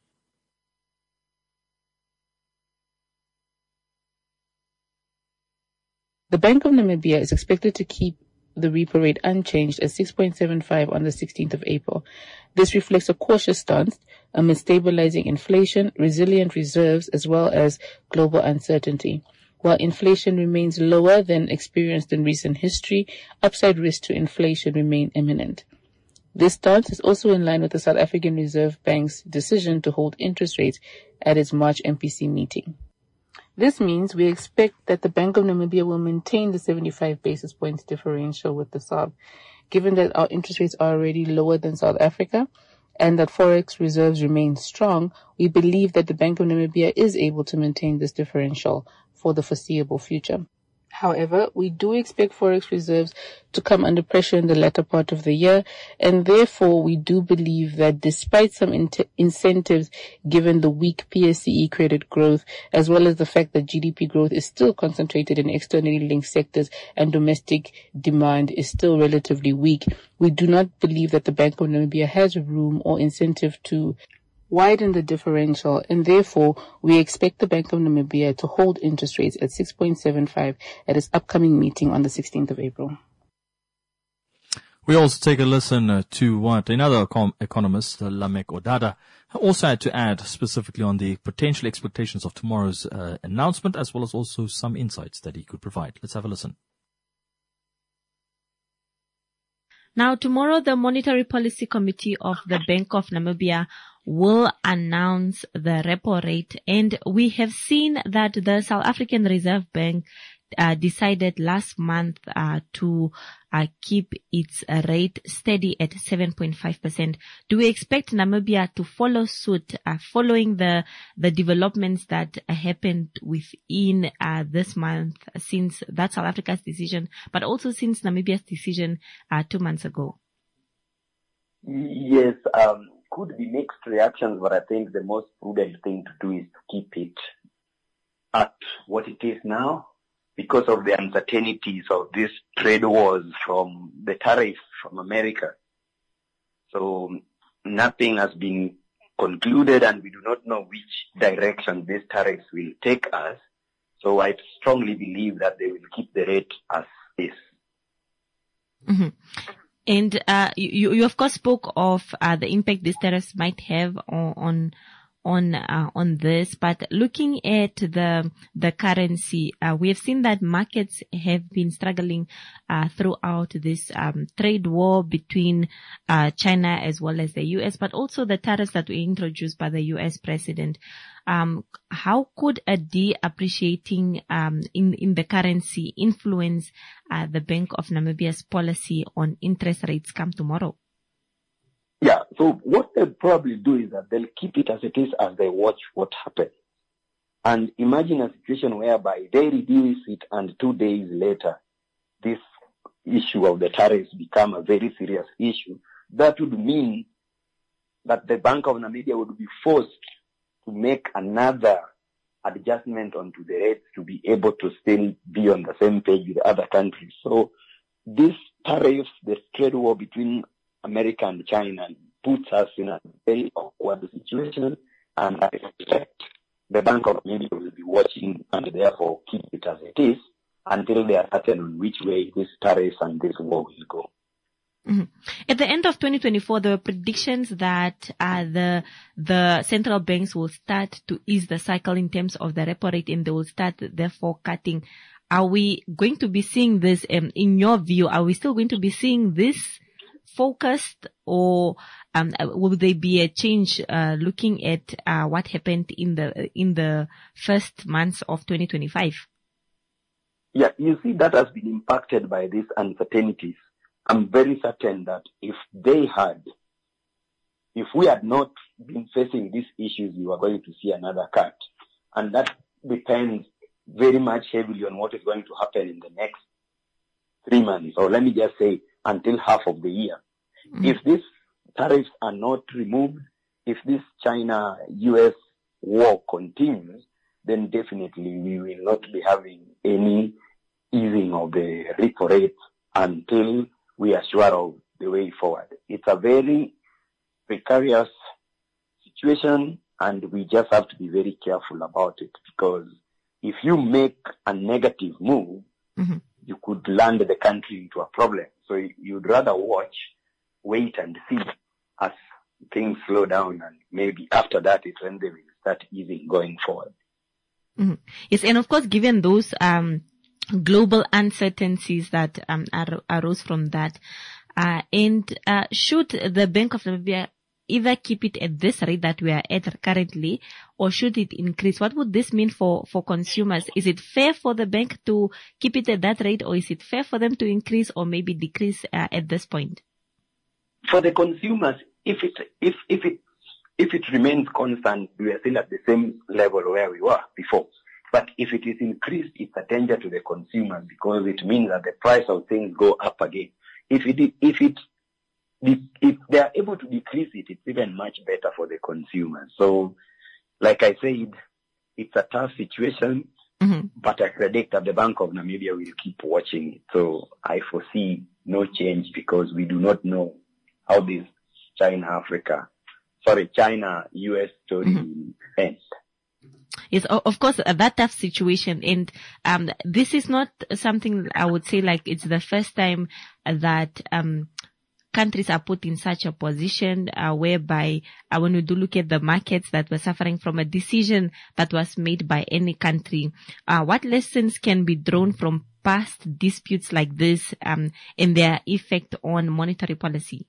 The Bank of Namibia is expected to keep the repo rate unchanged at 6.75 on the 16th of April. This reflects a cautious stance amid stabilizing inflation, resilient reserves, as well as global uncertainty. While inflation remains lower than experienced in recent history, upside risks to inflation remain imminent. This stance is also in line with the South African Reserve Bank's decision to hold interest rates at its March MPC meeting. This means we expect that the Bank of Namibia will maintain the 75 basis points differential with the SARB, given that our interest rates are already lower than South Africa and that forex reserves remain strong. We believe that the Bank of Namibia is able to maintain this differential for the foreseeable future. However, we do expect forex reserves to come under pressure in the latter part of the year, and therefore we do believe that despite some incentives given the weak PSCE credit growth, as well as the fact that GDP growth is still concentrated in externally linked sectors and domestic demand is still relatively weak, we do not believe that the Bank of Namibia has room or incentive to widen the differential, and therefore we expect the Bank of Namibia to hold interest rates at 6.75 at its upcoming meeting on the 16th of April. We also take a listen to what another economist, Lamek Odada, also had to add specifically on the potential expectations of tomorrow's announcement, as well as also some insights that he could provide. Let's have a listen. Now, tomorrow, the Monetary Policy Committee of the Bank of Namibia will announce the repo rate, and we have seen that the South African Reserve Bank decided last month to keep its rate steady at 7.5%. Do we expect Namibia to follow suit following the developments that happened within this month since that South Africa's decision, but also since Namibia's decision 2 months ago? Yes, could be mixed reactions, but I think the most prudent thing to do is to keep it at what it is now, because of the uncertainties of these trade wars from the tariffs from America. So nothing has been concluded, and we do not know which direction these tariffs will take us. So I strongly believe that they will keep the rate as is. Mm-hmm. And you of course spoke of the impact these tariffs might have on this, but looking at the currency, we have seen that markets have been struggling throughout this trade war between China as well as the US, but also the tariffs that were introduced by the US president. How could a depreciating in the currency influence the Bank of Namibia's policy on interest rates come tomorrow? Yeah, so what they'll probably do is that they'll keep it as it is as they watch what happens. And imagine a situation whereby they reduce it and 2 days later, this issue of the tariffs become a very serious issue. That would mean that the Bank of Namibia would be forced to make another adjustment onto the rates to be able to still be on the same page with other countries. So these tariffs, the trade war between America and China, puts us in a very awkward situation, and I expect the Bank of Namibia will be watching and therefore keep it as it is until they are certain on which way this tariffs and this war will go. Mm-hmm. At the end of 2024, there were predictions that the central banks will start to ease the cycle in terms of the repo rate, and they will start therefore cutting. Are we going to be seeing this? In your view, are we still going to be seeing this focused, or will there be a change looking at what happened in the first months of 2025? Yeah, you see, that has been impacted by these uncertainties. I'm very certain that if we had not been facing these issues, we were going to see another cut. And that depends very much heavily on what is going to happen in the next 3 months, or let me just say until half of the year. Mm-hmm. If these tariffs are not removed, if this China-US war continues, then definitely we will not be having any easing of the repo rate until we are sure of the way forward. It's a very precarious situation, and we just have to be very careful about it, because if you make a negative move, mm-hmm. you could land the country into a problem. So you'd rather wait and see as things slow down, and maybe after that it's when they will start easing going forward. Mm-hmm. Yes, and of course, given those global uncertainties that arose from that, and should the Bank of Namibia either keep it at this rate that we are at currently, or should it increase? What would this mean for consumers? Is it fair for the bank to keep it at that rate, or is it fair for them to increase or maybe decrease at this point? For the consumers, if it remains constant, we are still at the same level where we were before. But if it is increased, it's a danger to the consumers, because it means that the price of things go up again. If they are able to decrease it, it's even much better for the consumers. So, like I said, it's a tough situation, mm-hmm. but I predict that the Bank of Namibia will keep watching it. So I foresee no change, because we do not know how this China-US story mm-hmm. will end. Yes, of course, that tough situation. And this is not something I would say like it's the first time that countries are put in such a position whereby when we do look at the markets that were suffering from a decision that was made by any country, what lessons can be drawn from past disputes like this and their effect on monetary policy?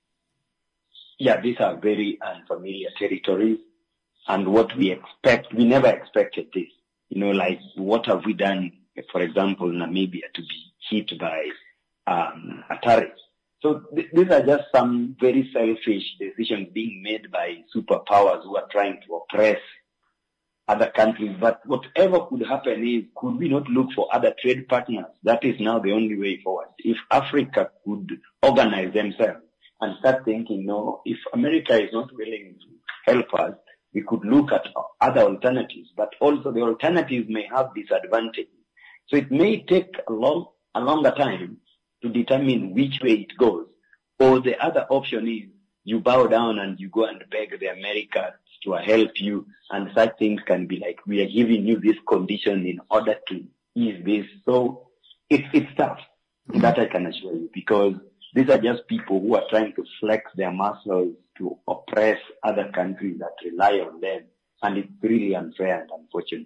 Yeah, these are very unfamiliar territories, and what we never expected this. Like what have we done, for example, Namibia to be hit by a tariff? So these are just some very selfish decisions being made by superpowers who are trying to oppress other countries. But whatever could happen is, could we not look for other trade partners? That is now the only way forward. If Africa could organize themselves and start thinking, no, if America is not willing to help us, we could look at other alternatives. But also the alternatives may have disadvantages. So it may take a longer time to determine which way it goes. Or the other option is you bow down and you go and beg the Americans to help you, and such things can be like, we are giving you this condition in order to ease this. So it's tough. That I can assure you, because these are just people who are trying to flex their muscles to oppress other countries that rely on them. And it's really unfair and unfortunate.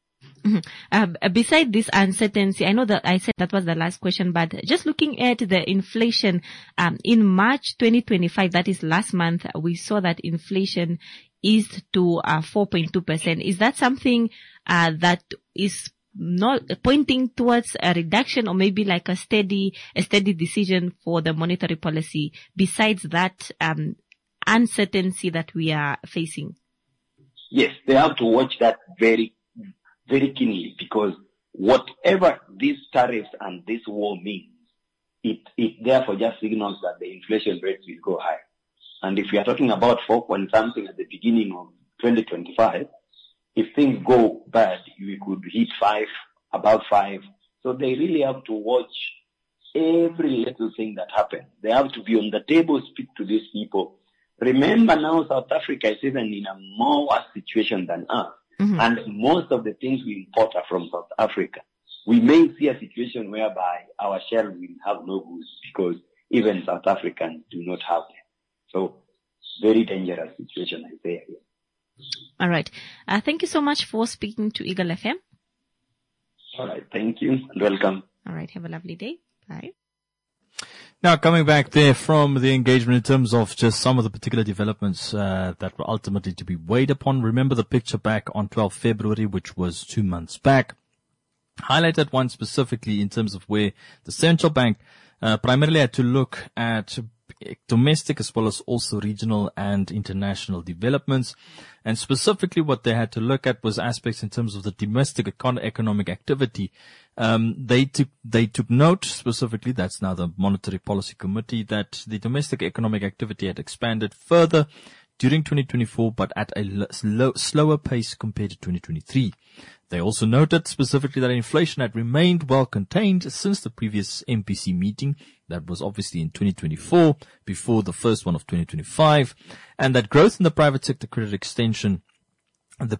Beside this uncertainty, I know that I said that was the last question, but just looking at the inflation, in March 2025, that is last month, we saw that inflation eased to 4.2%. Is that something that is not pointing towards a reduction, or maybe like a steady decision for the monetary policy besides that uncertainty that we are facing? Yes, they have to watch that very, very keenly, because whatever these tariffs and this war means, it therefore just signals that the inflation rates will go high. And if we are talking about 4 point something at the beginning of 2025, if things go bad, we could hit 5, about 5. So they really have to watch every little thing that happens. They have to be on the table, speak to these people. Remember now, South Africa is even in a more worse situation than us. Mm-hmm. And most of the things we import are from South Africa. We may see a situation whereby our shelves will have no goods because even South Africans do not have them. So, very dangerous situation, I say here. All right. Thank you so much for speaking to Eagle FM. All right. Thank you and welcome. All right. Have a lovely day. Bye. Now, coming back there from the engagement in terms of just some of the particular developments that were ultimately to be weighed upon. Remember the picture back on 12 February, which was 2 months back. Highlighted one specifically in terms of where the central bank primarily had to look at domestic as well as also regional and international developments. And specifically what they had to look at was aspects in terms of the domestic economic activity. They took note specifically, that's now the Monetary Policy Committee, that the domestic economic activity had expanded further during 2024, but at a slower pace compared to 2023. They also noted specifically that inflation had remained well contained since the previous MPC meeting. That was obviously in 2024, before the first one of 2025, and that growth in the private sector credit extension, the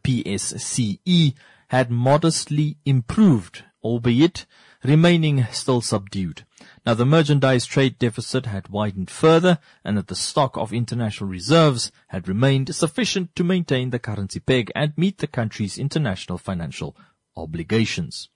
PSCE, had modestly improved, albeit remaining still subdued. Now, the merchandise trade deficit had widened further, and that the stock of international reserves had remained sufficient to maintain the currency peg and meet the country's international financial obligations.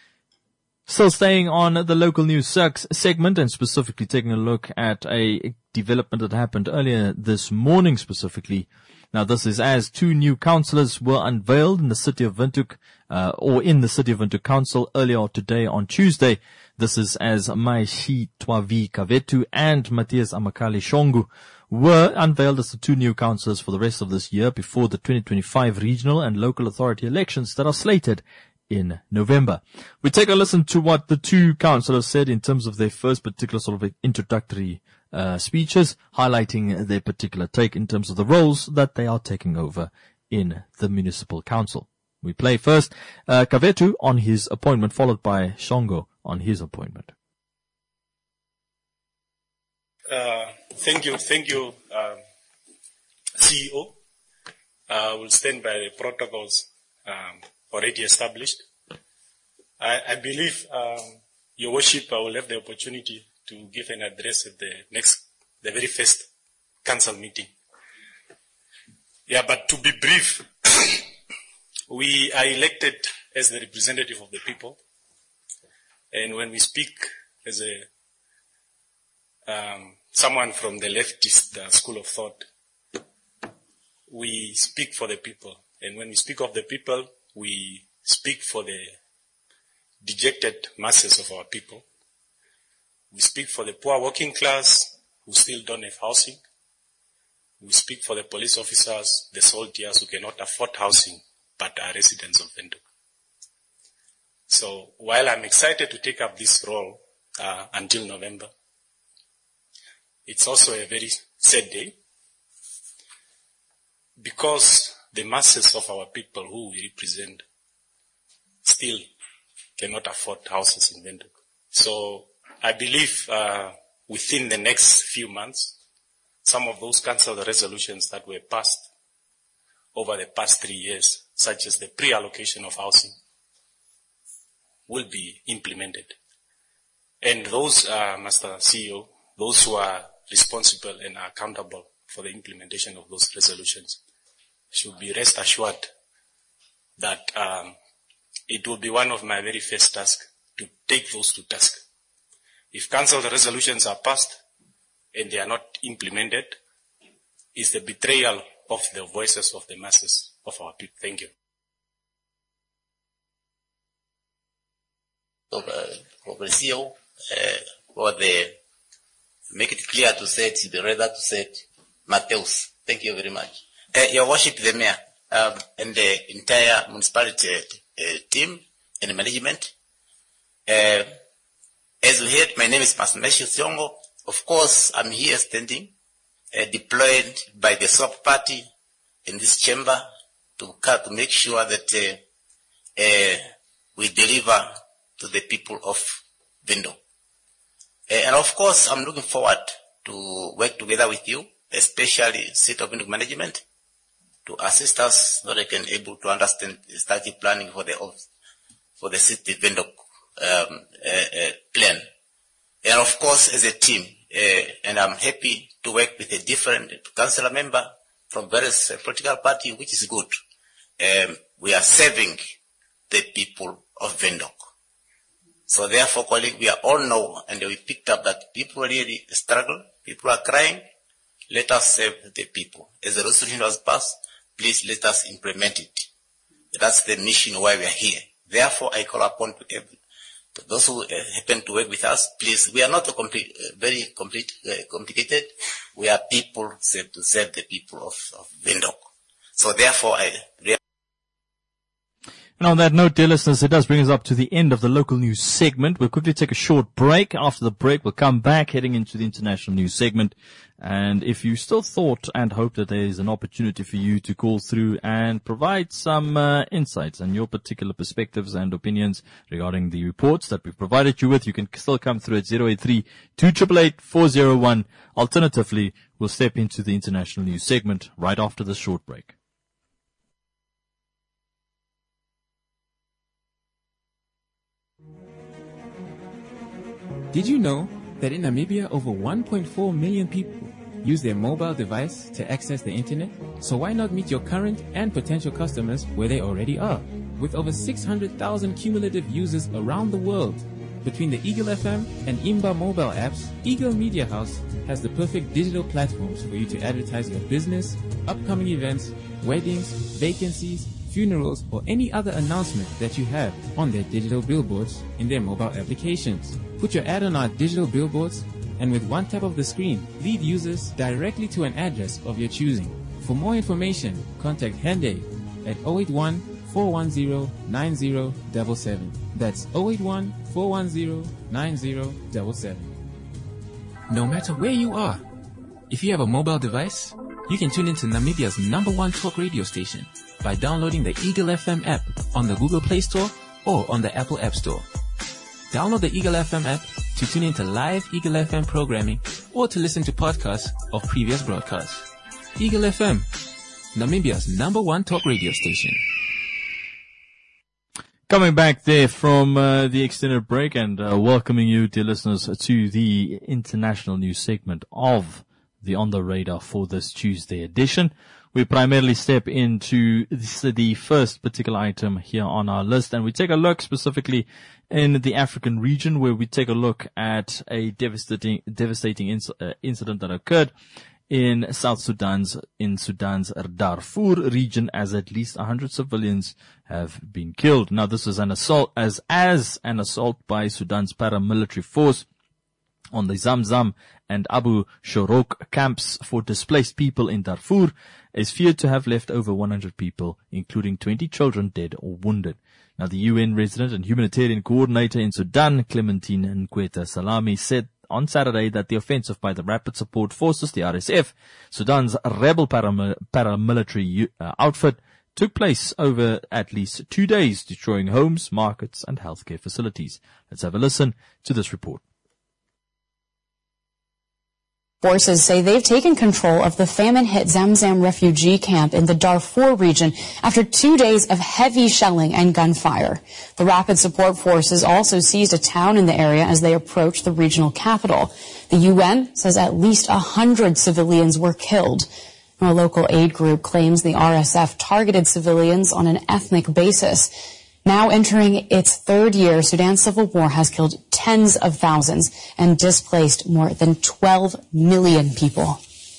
Still staying on the local news segment and specifically taking a look at a development that happened earlier this morning specifically. Now, this is as 2 new councillors were unveiled in the city of Windhoek, in the city of Windhoek Council earlier today on Tuesday. This is as Maishi Twavi Kavetu and Matthias Amakali Shongu were unveiled as the 2 new councillors for the rest of this year before the 2025 regional and local authority elections that are slated in November. We take a listen to what the 2 councillors said in terms of their first particular sort of introductory speeches, highlighting their particular take in terms of the roles that they are taking over in the municipal council. We play first Kavetu on his appointment, followed by Shongo on his appointment. Thank you, CEO. We'll stand by the protocols already established. I believe, Your Worship, I will have the opportunity to give an address at the next the very first council meeting. Yeah, but to be brief, we are elected as the representative of the people. And when we speak as someone from the leftist school of thought, we speak for the people. And when we speak of the people, we speak for the dejected masses of our people. We speak for the poor working class who still don't have housing. We speak for the police officers, the soldiers who cannot afford housing but are residents of Windhoek. So while I'm excited to take up this role until November, it's also a very sad day because the masses of our people who we represent still cannot afford houses in Windhoek. So I believe within the next few months, some of those council resolutions that were passed over the past 3 years, such as the pre-allocation of housing, will be implemented. And those, Master CEO, those who are responsible and are accountable for the implementation of those resolutions should be rest assured that it will be one of my very first tasks to take those to task. If council resolutions are passed and they are not implemented, it's the betrayal of the voices of the masses of our people. Thank you. CEO, for the make it clear to say it, the rather to say it, Mateus. Thank you very much. Your Worship, the Mayor, and the entire municipality team and management. As we heard, my name is Pastor Meshu Siongo. Of course, I'm here standing, deployed by the SWAP party in this chamber to make sure that we deliver to the people of Windhoek. And of course, I'm looking forward to work together with you, especially City of Windhoek management, to assist us so they can able to understand the strategic planning for the City of Windhoek plan. And of course, as a team, and I'm happy to work with a different councillor member from various political party, which is good. We are serving the people of Windhoek. So therefore, colleagues, we all know, and we picked up that people really struggle, people are crying. Let us serve the people. As the resolution was passed, please let us implement it. That's the mission why we are here. Therefore, I call upon to those who happen to work with us, please, we are not very complicated. We are people to serve the people of Windhoek. So therefore, And on that note, dear listeners, it does bring us up to the end of the local news segment. We'll quickly take a short break. After the break, we'll come back heading into the international news segment. And if you still thought and hope that there is an opportunity for you to call through and provide some insights and your particular perspectives and opinions regarding the reports that we've provided you with, you can still come through at 083-288-401. Alternatively, we'll step into the international news segment right after this short break. Did you know that in Namibia over 1.4 million people use their mobile device to access the internet? So why not meet your current and potential customers where they already are? With over 600,000 cumulative users around the world, between the Eagle FM and Imba mobile apps, Eagle Media House has the perfect digital platforms for you to advertise your business, upcoming events, weddings, vacancies, funerals, or any other announcement that you have on their digital billboards in their mobile applications. Put your ad on our digital billboards, and with one tap of the screen, lead users directly to an address of your choosing. For more information, contact Hende at 081-410-9077. That's 081-410-9077. No matter where you are, if you have a mobile device, you can tune into Namibia's #1 talk radio station by downloading the Eagle FM app on the Google Play Store or on the Apple App Store. Download the Eagle FM app to tune into live Eagle FM programming or to listen to podcasts of previous broadcasts. Eagle FM, Namibia's #1 talk radio station. Coming back there from the extended break and welcoming you, dear listeners, to the international news segment of the On the Radar for this Tuesday edition. We primarily step into the first particular item here on our list, and we take a look specifically in the African region, where we take a look at a devastating incident that occurred in Sudan's Darfur region, as at least 100 civilians have been killed. Now, this is an assault as an assault by Sudan's paramilitary force on the Zamzam and Abu Shorok camps for displaced people in Darfur is feared to have left over 100 people, including 20 children, dead or wounded. Now, the UN resident and humanitarian coordinator in Sudan, Clementine Nkweta Salami, said on Saturday that the offensive by the Rapid Support Forces, the RSF, Sudan's rebel paramilitary outfit, took place over at least 2 days, destroying homes, markets, and healthcare facilities. Let's have a listen to this report. Forces say they've taken control of the famine-hit Zamzam refugee camp in the Darfur region after 2 days of heavy shelling and gunfire. The Rapid Support Forces also seized a town in the area as they approached the regional capital. The UN says at least 100 civilians were killed. A local aid group claims the RSF targeted civilians on an ethnic basis. Now entering its third year, Sudan's civil war has killed tens of thousands and displaced more than 12 million people.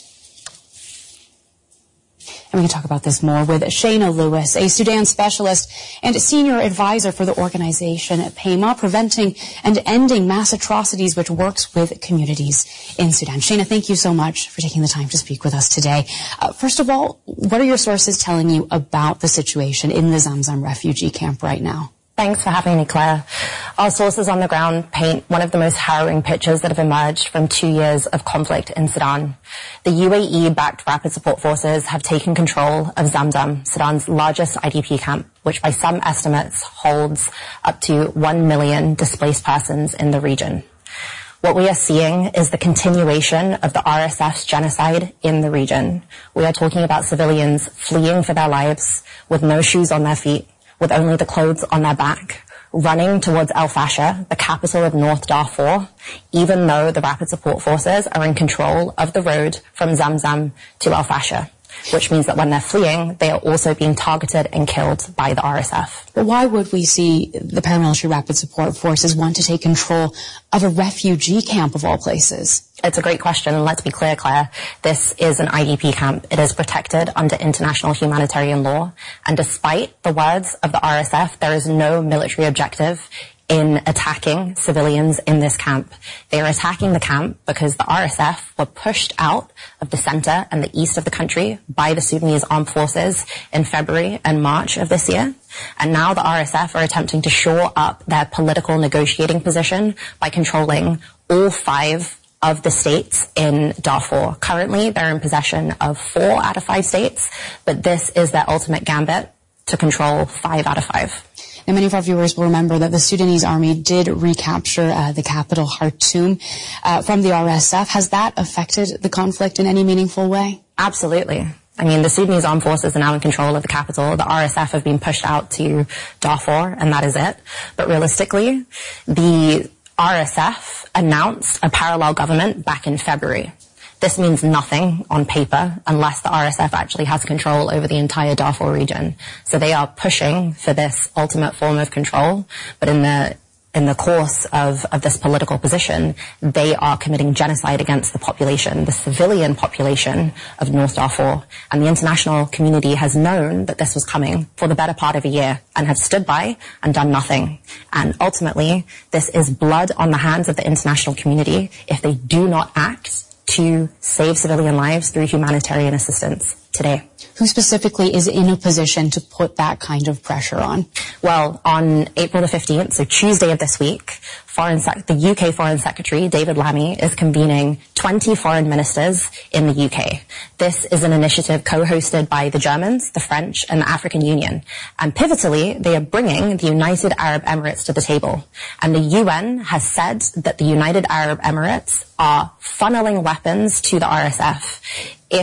And we can talk about this more with Shayna Lewis, a Sudan specialist and senior advisor for the organization PEMA, Preventing and Ending Mass Atrocities, which works with communities in Sudan. Shayna, thank you so much for taking the time to speak with us today. First of all, what are your sources telling you about the situation in the Zamzam refugee camp right now? Thanks for having me, Claire. Our sources on the ground paint one of the most harrowing pictures that have emerged from 2 years of conflict in Sudan. The UAE-backed Rapid Support Forces have taken control of Zamzam, Sudan's largest IDP camp, which by some estimates holds up to 1 million displaced persons in the region. What we are seeing is the continuation of the RSF's genocide in the region. We are talking about civilians fleeing for their lives with no shoes on their feet, with only the clothes on their back, running towards El Fasher, the capital of North Darfur, even though the Rapid Support Forces are in control of the road from Zamzam to El Fasher, which means that when they're fleeing, they are also being targeted and killed by the RSF. But why would we see the paramilitary Rapid Support Forces want to take control of a refugee camp of all places? It's a great question, and let's be clear, Claire. This is an IDP camp. It is protected under international humanitarian law, and despite the words of the RSF, there is no military objective in attacking civilians in this camp. They are attacking the camp because the RSF were pushed out of the center and the east of the country by the Sudanese armed forces in February and March of this year. And now the RSF are attempting to shore up their political negotiating position by controlling all 5 of the states in Darfur. Currently, they're in possession of 4 out of 5 states, but this is their ultimate gambit to control 5 out of 5. And many of our viewers will remember that the Sudanese army did recapture the capital, Khartoum, from the RSF. Has that affected the conflict in any meaningful way? Absolutely. I mean, the Sudanese armed forces are now in control of the capital. The RSF have been pushed out to Darfur, and that is it. But realistically, the RSF announced a parallel government back in February. This means nothing on paper unless the RSF actually has control over the entire Darfur region. So they are pushing for this ultimate form of control, but in the course of this political position, they are committing genocide against the population, the civilian population of North Darfur. And the international community has known that this was coming for the better part of a year and have stood by and done nothing. And ultimately, this is blood on the hands of the international community if they do not act to save civilian lives through humanitarian assistance today. Who specifically is in a position to put that kind of pressure on? Well, on April the 15th, so Tuesday of this week, the UK Foreign Secretary, David Lammy, is convening 20 foreign ministers in the UK. This is an initiative co-hosted by the Germans, the French, and the African Union. And pivotally, they are bringing the United Arab Emirates to the table. And the UN has said that the United Arab Emirates are funneling weapons to the RSF if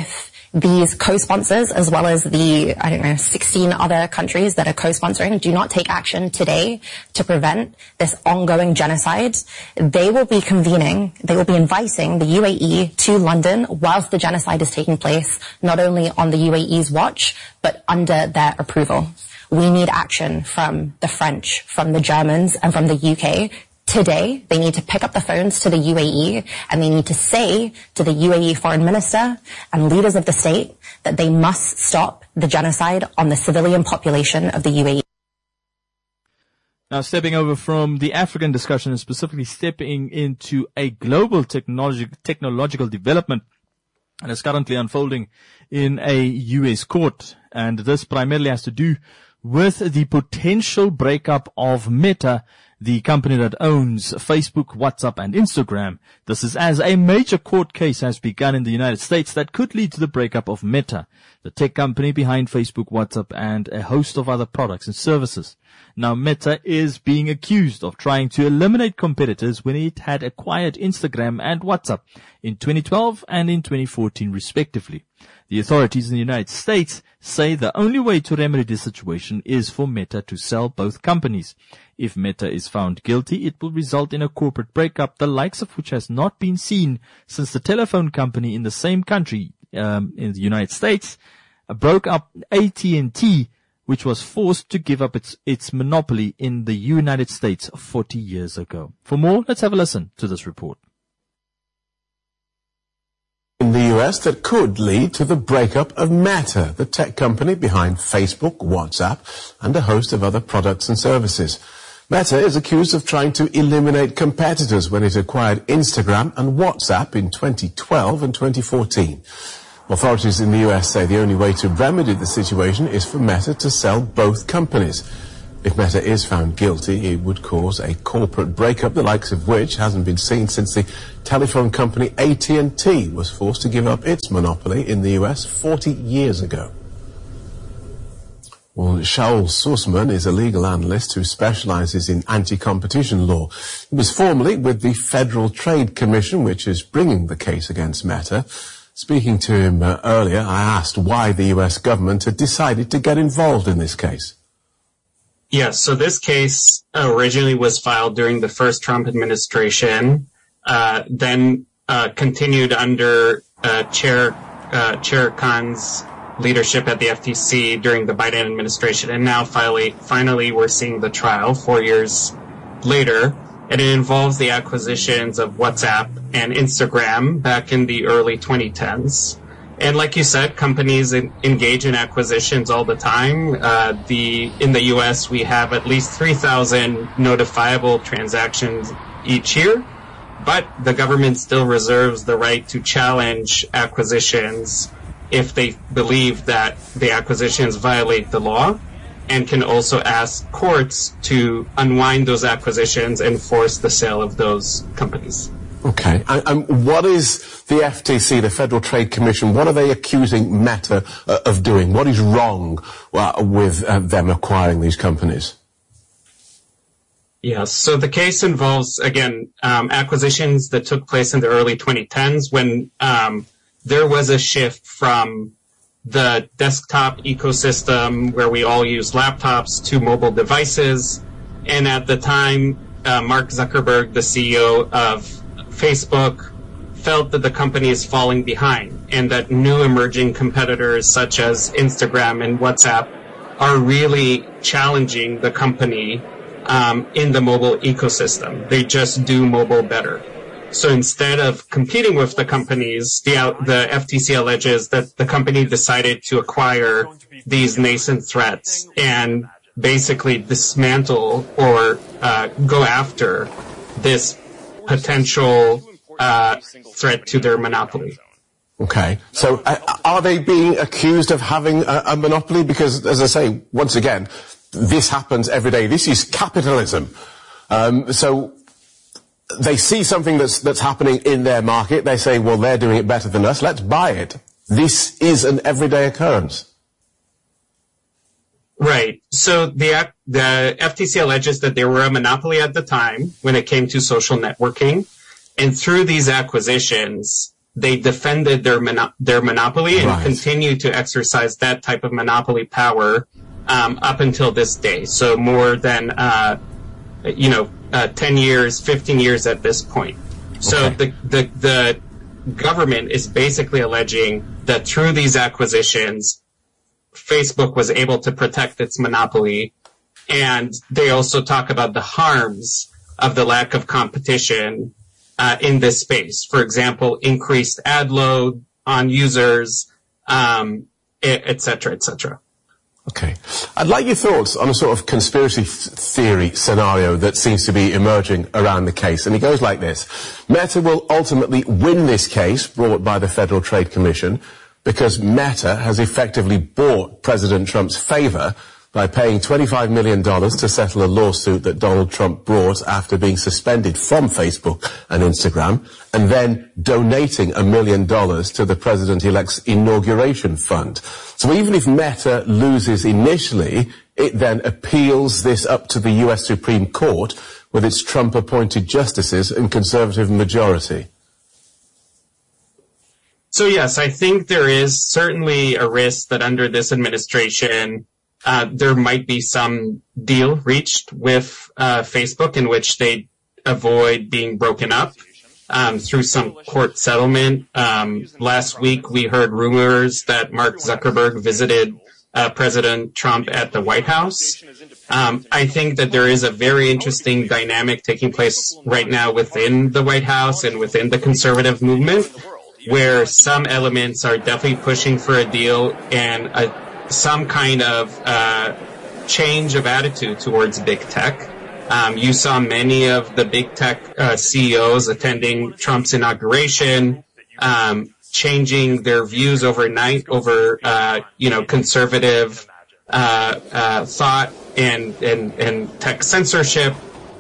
these co-sponsors, as well as the, 16 other countries that are co-sponsoring, do not take action today to prevent this ongoing genocide, they will be inviting the UAE to London whilst the genocide is taking place, not only on the UAE's watch, but under their approval. We need action from the French, from the Germans, and from the UK. Today, they need to pick up the phones to the UAE and they need to say to the UAE foreign minister and leaders of the state that they must stop the genocide on the civilian population of the UAE. Now, stepping over from the African discussion and specifically stepping into a global technological development that is currently unfolding in a U.S. court. And this primarily has to do with the potential breakup of Meta, the company that owns Facebook, WhatsApp, and Instagram. This is as a major court case has begun in the United States that could lead to the breakup of Meta, the tech company behind Facebook, WhatsApp, and a host of other products and services. Now, Meta is being accused of trying to eliminate competitors when it had acquired Instagram and WhatsApp in 2012 and in 2014, respectively. The authorities in the United States say the only way to remedy this situation is for Meta to sell both companies. If Meta is found guilty, it will result in a corporate breakup, the likes of which has not been seen since the telephone company in the same country, in the United States, broke up AT&T, which was forced to give up its monopoly in the United States 40 years ago. For more, let's have a listen to this report. In the US that could lead to the breakup of Meta, the tech company behind Facebook, WhatsApp, and a host of other products and services. Meta is accused of trying to eliminate competitors when it acquired Instagram and WhatsApp in 2012 and 2014. Authorities in the US say the only way to remedy the situation is for Meta to sell both companies. If Meta is found guilty, it would cause a corporate breakup, the likes of which hasn't been seen since the telephone company AT&T was forced to give up its monopoly in the US 40 years ago. Well, Shaul Sussman is a legal analyst who specializes in anti-competition law. He was formerly with the Federal Trade Commission, which is bringing the case against Meta. Speaking to him earlier, I asked why the US government had decided to get involved in this case. Yes, so this case originally was filed during the first Trump administration, then continued under Chair Khan's leadership at the FTC during the Biden administration, and now finally we're seeing the trial 4 years later, and it involves the acquisitions of WhatsApp and Instagram back in the early 2010s. And like you said, companies engage in acquisitions all the time. In the U.S., we have at least 3,000 notifiable transactions each year, but the government still reserves the right to challenge acquisitions if they believe that the acquisitions violate the law, and can also ask courts to unwind those acquisitions and force the sale of those companies. Okay. And what is the FTC, the Federal Trade Commission, what are they accusing Meta of doing? What is wrong with them acquiring these companies? Yes. So the case involves, again, acquisitions that took place in the early 2010s when there was a shift from the desktop ecosystem where we all use laptops to mobile devices. And at the time, Mark Zuckerberg, the CEO of Facebook, felt that the company is falling behind and that new emerging competitors such as Instagram and WhatsApp are really challenging the company in the mobile ecosystem. They just do mobile better. So instead of competing with the companies, the FTC alleges that the company decided to acquire these nascent threats and basically dismantle or go after this potential threat to their monopoly. Okay. So are they being accused of having a monopoly? Because, as I say, once again, this happens every day. This is capitalism. So they see something that's happening in their market. They say, well, they're doing it better than us. Let's buy it. This is an everyday occurrence. Right. So the FTC alleges that they were a monopoly at the time when it came to social networking. And through these acquisitions, they defended their monopoly and continue to exercise that type of monopoly power up until this day. So more than 10 years, 15 years at this point. So the government is basically alleging that through these acquisitions, Facebook was able to protect its monopoly, and they also talk about the harms of the lack of competition in this space. For example, increased ad load on users, et cetera, et cetera. Okay. I'd like your thoughts on a sort of conspiracy theory scenario that seems to be emerging around the case. And it goes like this. Meta will ultimately win this case brought by the Federal Trade Commission because Meta has effectively bought President Trump's favor by paying $25 million to settle a lawsuit that Donald Trump brought after being suspended from Facebook and Instagram, and then donating $1 million to the president-elect's inauguration fund. So even if Meta loses initially, it then appeals this up to the US Supreme Court with its Trump-appointed justices and conservative majority. So yes, I think there is certainly a risk that under this administration, there might be some deal reached with Facebook in which they avoid being broken up through some court settlement. Last week, we heard rumors that Mark Zuckerberg visited President Trump at the White House. I think that there is a very interesting dynamic taking place right now within the White House and within the conservative movement, where some elements are definitely pushing for a deal and some kind of change of attitude towards big tech. You saw many of the big tech CEOs attending Trump's inauguration, changing their views overnight over, conservative thought and tech censorship.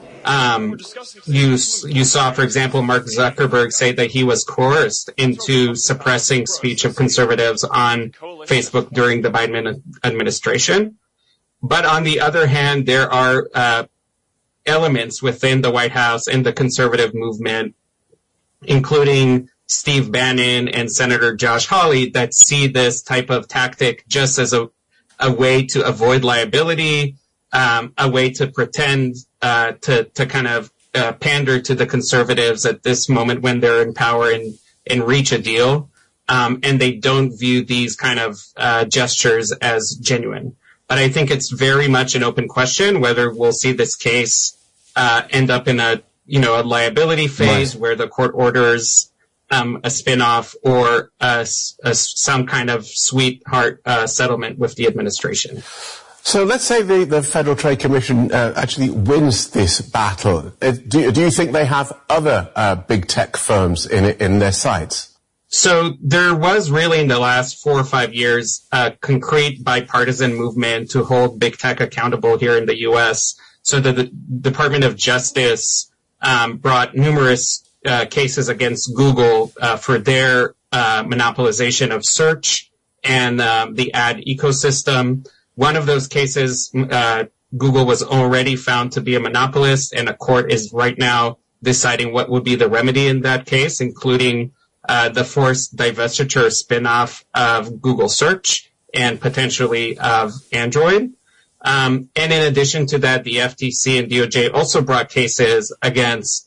You saw, for example, Mark Zuckerberg say that he was coerced into suppressing speech of conservatives on Facebook during the Biden administration. But on the other hand, there are elements within the White House and the conservative movement, including Steve Bannon and Senator Josh Hawley, that see this type of tactic just as a way to avoid liability, a way to pretend to kind of pander to the conservatives at this moment when they're in power and reach a deal. And they don't view these kind of gestures as genuine. But I think it's very much an open question whether we'll see this case end up in a liability phase where the court orders a spin-off or some kind of sweetheart settlement with the administration. So let's say the Federal Trade Commission actually wins this battle. Do you think they have other big tech firms in their sights? So there was really in the last 4 or 5 years a concrete bipartisan movement to hold big tech accountable here in the U.S. So the Department of Justice brought numerous cases against Google for their monopolization of search and the ad ecosystem. One of those cases, Google was already found to be a monopolist, and a court is right now deciding what would be the remedy in that case, including the forced divestiture spinoff of Google Search and potentially of Android. And in addition to that, the FTC and DOJ also brought cases against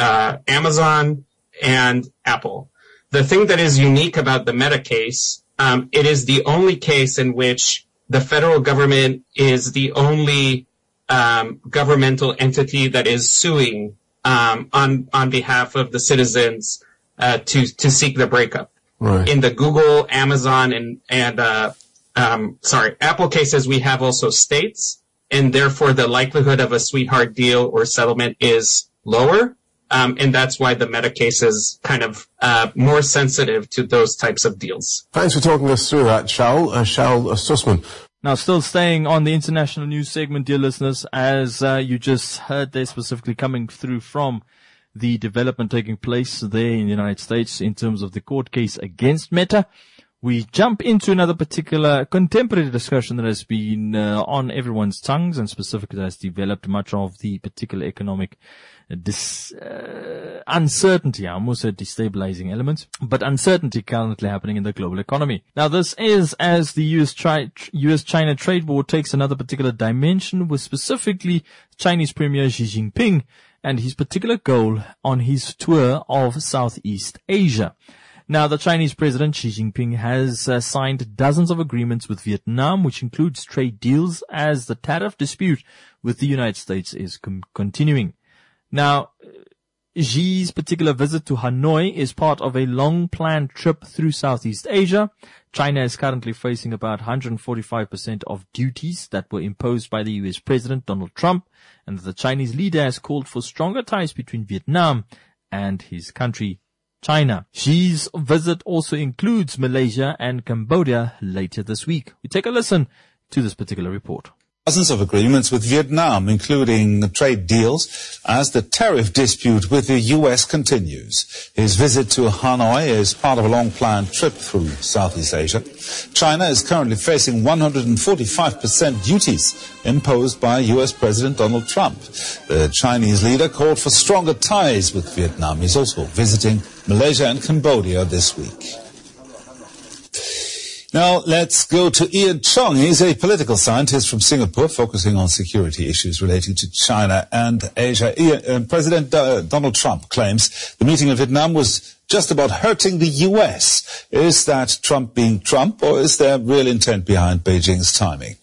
Amazon and Apple. The thing that is unique about the Meta case, it is the only case in which the federal government is the only governmental entity that is suing on behalf of the citizens to seek the breakup. Right. In the Google, Amazon, and Apple cases, we have also states, and therefore the likelihood of a sweetheart deal or settlement is lower. And that's why the Meta case is kind of more sensitive to those types of deals. Thanks for talking us through that, Shaul Sussman. Now, still staying on the international news segment, dear listeners, as you just heard there specifically coming through from the development taking place there in the United States in terms of the court case against Meta, we jump into another particular contemporary discussion that has been on everyone's tongues and specifically has developed much of the particular economic uncertainty. I almost said destabilizing elements, but uncertainty currently happening in the global economy. Now, this is as the US-China trade war takes another particular dimension, with specifically Chinese Premier Xi Jinping and his particular goal on his tour of Southeast Asia. Now, the Chinese President Xi Jinping has signed dozens of agreements with Vietnam, which includes trade deals, as the tariff dispute with the United States is continuing. Now, Xi's particular visit to Hanoi is part of a long-planned trip through Southeast Asia. China is currently facing about 145% of duties that were imposed by the US President Donald Trump, and the Chinese leader has called for stronger ties between Vietnam and his country, China. Xi's visit also includes Malaysia and Cambodia later this week. We take a listen to this particular report. Dozens of agreements with Vietnam, including trade deals, as the tariff dispute with the U.S. continues. His visit to Hanoi is part of a long-planned trip through Southeast Asia. China is currently facing 145% duties imposed by U.S. President Donald Trump. The Chinese leader called for stronger ties with Vietnam. He's also visiting Malaysia and Cambodia this week. Now, let's go to Ian Chong. He's a political scientist from Singapore, focusing on security issues relating to China and Asia. President Donald Trump claims the meeting in Vietnam was just about hurting the U.S. Is that Trump being Trump, or is there real intent behind Beijing's timing?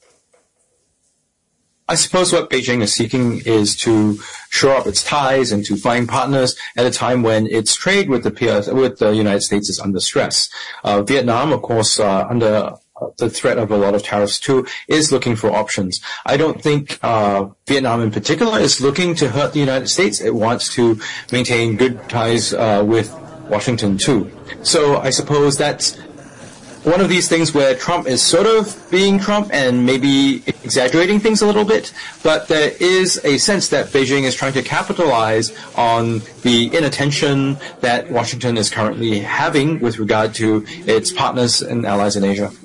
I suppose what Beijing is seeking is to shore up its ties and to find partners at a time when its trade with the United States is under stress. Vietnam, of course, under the threat of a lot of tariffs too, is looking for options. I don't think Vietnam in particular is looking to hurt the United States. It wants to maintain good ties with Washington too. So I suppose that's one of these things where Trump is sort of being Trump and maybe exaggerating things a little bit, but there is a sense that Beijing is trying to capitalize on the inattention that Washington is currently having with regard to its partners and allies in Asia.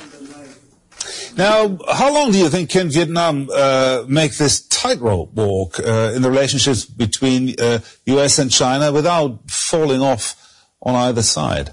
Now, how long do you think can Vietnam make this tightrope walk in the relationships between U.S. and China without falling off on either side?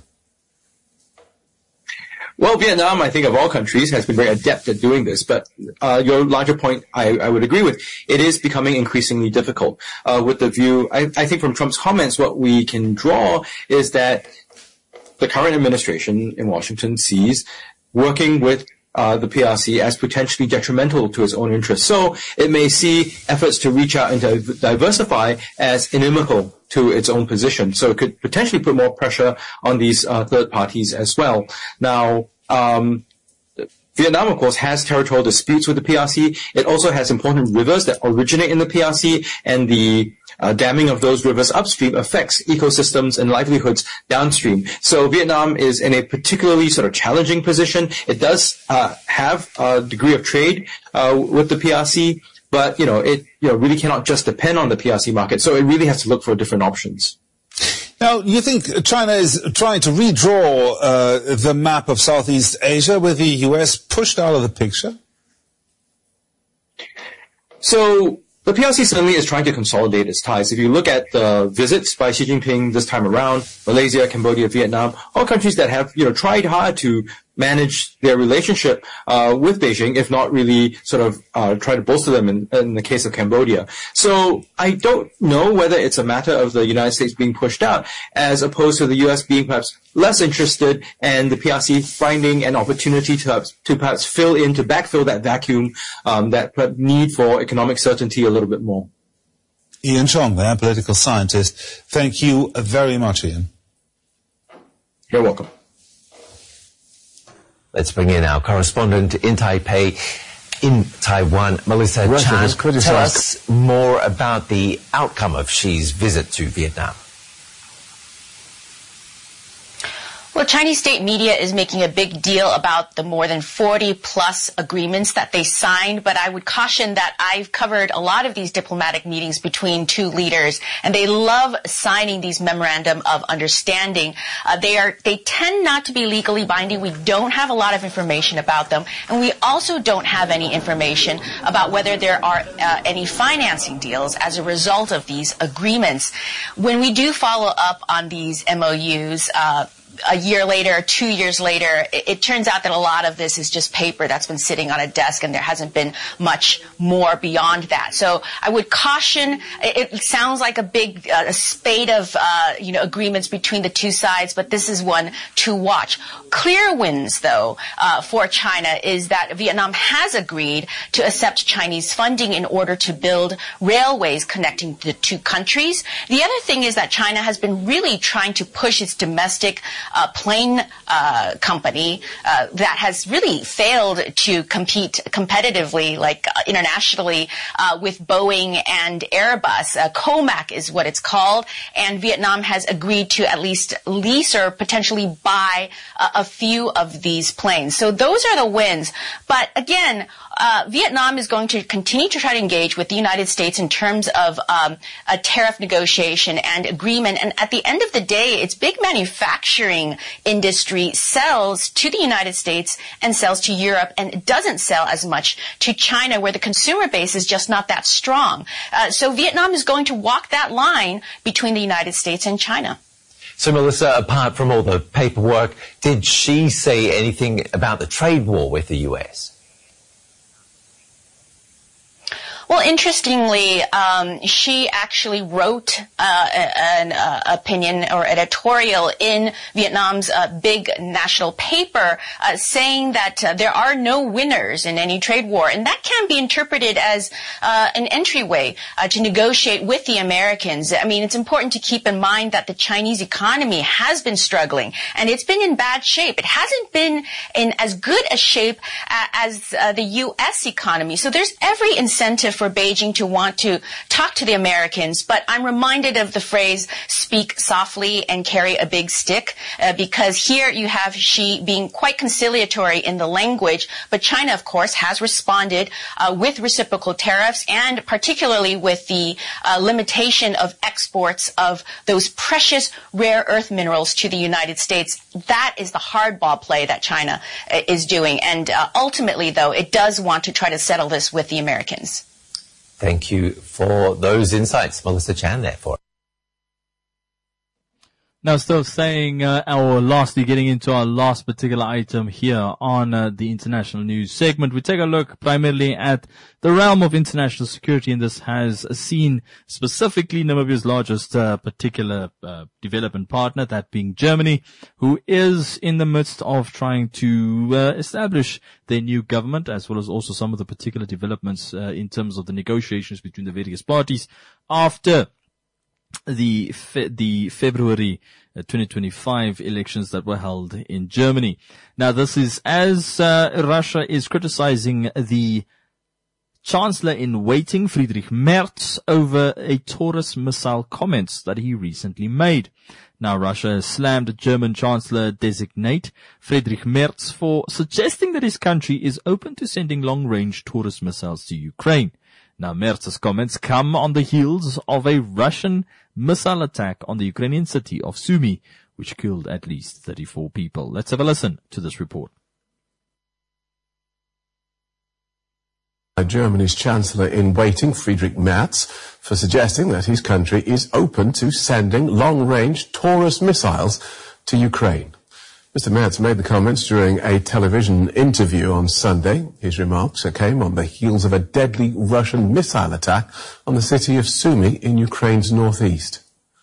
Well, Vietnam, I think of all countries, has been very adept at doing this, but your larger point I would agree with. It is becoming increasingly difficult. With the view, I think from Trump's comments, what we can draw is that the current administration in Washington sees working with the PRC as potentially detrimental to its own interests. So it may see efforts to reach out and to diversify as inimical to its own position. So it could potentially put more pressure on these third parties as well. Now, Vietnam, of course, has territorial disputes with the PRC. It also has important rivers that originate in the PRC, and the damming of those rivers upstream affects ecosystems and livelihoods downstream. So Vietnam is in a particularly sort of challenging position. It does have a degree of trade with the PRC, but it really cannot just depend on the PRC market. So it really has to look for different options. Now, you think China is trying to redraw the map of Southeast Asia with the U.S. pushed out of the picture? So the PRC certainly is trying to consolidate its ties. If you look at the visits by Xi Jinping this time around, Malaysia, Cambodia, Vietnam, all countries that have tried hard to manage their relationship with Beijing, if not really sort of try to bolster them in the case of Cambodia. So I don't know whether it's a matter of the United States being pushed out as opposed to the U.S. being perhaps less interested and the PRC finding an opportunity to perhaps backfill that vacuum, that need for economic certainty a little bit more. Ian Chong, there, political scientist. Thank you very much, Ian. You're welcome. Let's bring in our correspondent in Taipei, in Taiwan, Melissa Chan. Tell us more about the outcome of Xi's visit to Vietnam. Well, Well, Chinese state media is making a big deal about the more than 40 plus agreements that they signed, but I would caution that I've covered a lot of these diplomatic meetings between two leaders, and they love signing these memorandum of understanding. They tend not to be legally binding. We don't have a lot of information about them, and we also don't have any information about whether there are any financing deals as a result of these agreements. When we do follow up on these MOUs, a year later, 2 years later, it turns out that a lot of this is just paper that's been sitting on a desk, and there hasn't been much more beyond that. So I would caution. It sounds like a big spate of agreements between the two sides, but this is one to watch. Clear wins, though, for China is that Vietnam has agreed to accept Chinese funding in order to build railways connecting the two countries. The other thing is that China has been really trying to push its domestic plane company that has really failed to compete competitively, like internationally, with Boeing and Airbus. COMAC is what it's called, and Vietnam has agreed to at least lease or potentially buy a few of these planes. So those are the wins. But again, Vietnam is going to continue to try to engage with the United States in terms of a tariff negotiation and agreement. And at the end of the day, its big manufacturing industry sells to the United States and sells to Europe, and it doesn't sell as much to China, where the consumer base is just not that strong. So Vietnam is going to walk that line between the United States and China. So, Melissa, apart from all the paperwork, did she say anything about the trade war with the U.S.? Well, interestingly, she actually wrote an opinion or editorial in Vietnam's big national paper saying that there are no winners in any trade war. And that can be interpreted as an entryway to negotiate with the Americans. I mean, it's important to keep in mind that the Chinese economy has been struggling, and it's been in bad shape. It hasn't been in as good a shape as the U.S. economy. So there's every incentive for Beijing to want to talk to the Americans, but I'm reminded of the phrase, speak softly and carry a big stick, because here you have Xi being quite conciliatory in the language, but China, of course, has responded with reciprocal tariffs, and particularly with the limitation of exports of those precious rare earth minerals to the United States. That is the hardball play that China is doing, and ultimately, though, it does want to try to settle this with the Americans. Thank you for those insights, Melissa Chan, there for. Now, still saying, lastly, getting into our last particular item here on the international news segment, we take a look primarily at the realm of international security, and this has seen specifically Namibia's largest particular development partner, that being Germany, who is in the midst of trying to establish their new government, as well as also some of the particular developments in terms of the negotiations between the various parties after the February 2025 elections that were held in Germany. Now, this is as Russia is criticizing the Chancellor in waiting, Friedrich Merz, over a Taurus missile comments that he recently made. Now, Russia has slammed German Chancellor designate Friedrich Merz for suggesting that his country is open to sending long-range Taurus missiles to Ukraine. Now, Merz's comments come on the heels of a Russian missile attack on the Ukrainian city of Sumy, which killed at least 34 people. Let's have a listen to this report. Germany's Chancellor in waiting, Friedrich Merz, for suggesting that his country is open to sending long-range Taurus missiles to Ukraine. Mr. Merz made the comments during a television interview on Sunday. His remarks came on the heels of a deadly Russian missile attack on the city of Sumy in Ukraine's northeast.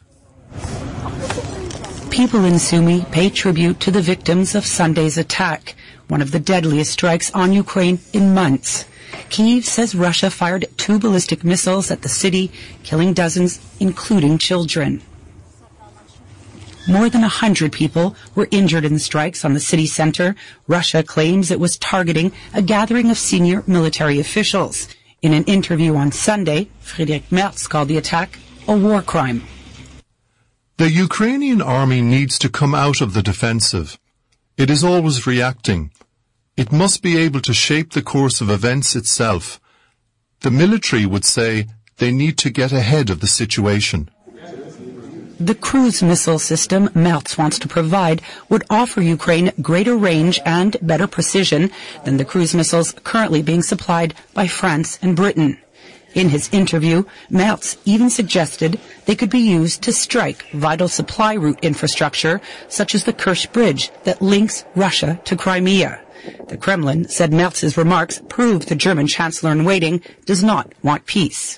People in Sumy pay tribute to the victims of Sunday's attack, one of the deadliest strikes on Ukraine in months. Kyiv says Russia fired 2 ballistic missiles at the city, killing dozens, including children. More than 100 people were injured in the strikes on the city center. Russia claims it was targeting a gathering of senior military officials. In an interview on Sunday, Friedrich Merz called the attack a war crime. The Ukrainian army needs to come out of the defensive. It is always reacting. It must be able to shape the course of events itself. The military would say they need to get ahead of the situation. The cruise missile system Merz wants to provide would offer Ukraine greater range and better precision than the cruise missiles currently being supplied by France and Britain. In his interview, Merz even suggested they could be used to strike vital supply route infrastructure, such as the Kerch Bridge that links Russia to Crimea. The Kremlin said Merz's remarks prove the German chancellor-in-waiting does not want peace.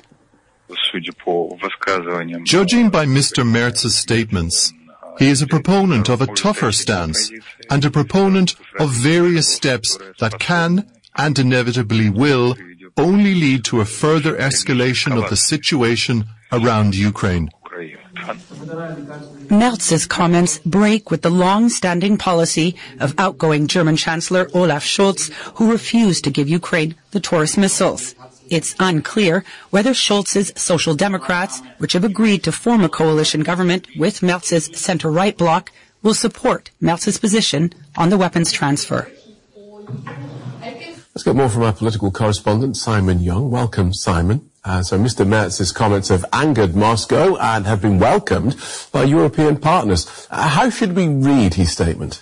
Judging by Mr. Merz's statements, he is a proponent of a tougher stance and a proponent of various steps that can, and inevitably will, only lead to a further escalation of the situation around Ukraine. Merz's comments break with the long-standing policy of outgoing German Chancellor Olaf Scholz, who refused to give Ukraine the Taurus missiles. It's unclear whether Scholz's Social Democrats, which have agreed to form a coalition government with Merz's center-right bloc, will support Merz's position on the weapons transfer. Let's get more from our political correspondent, Simon Young. Welcome, Simon. So Mr. Merz's comments have angered Moscow and have been welcomed by European partners. How should we read his statement?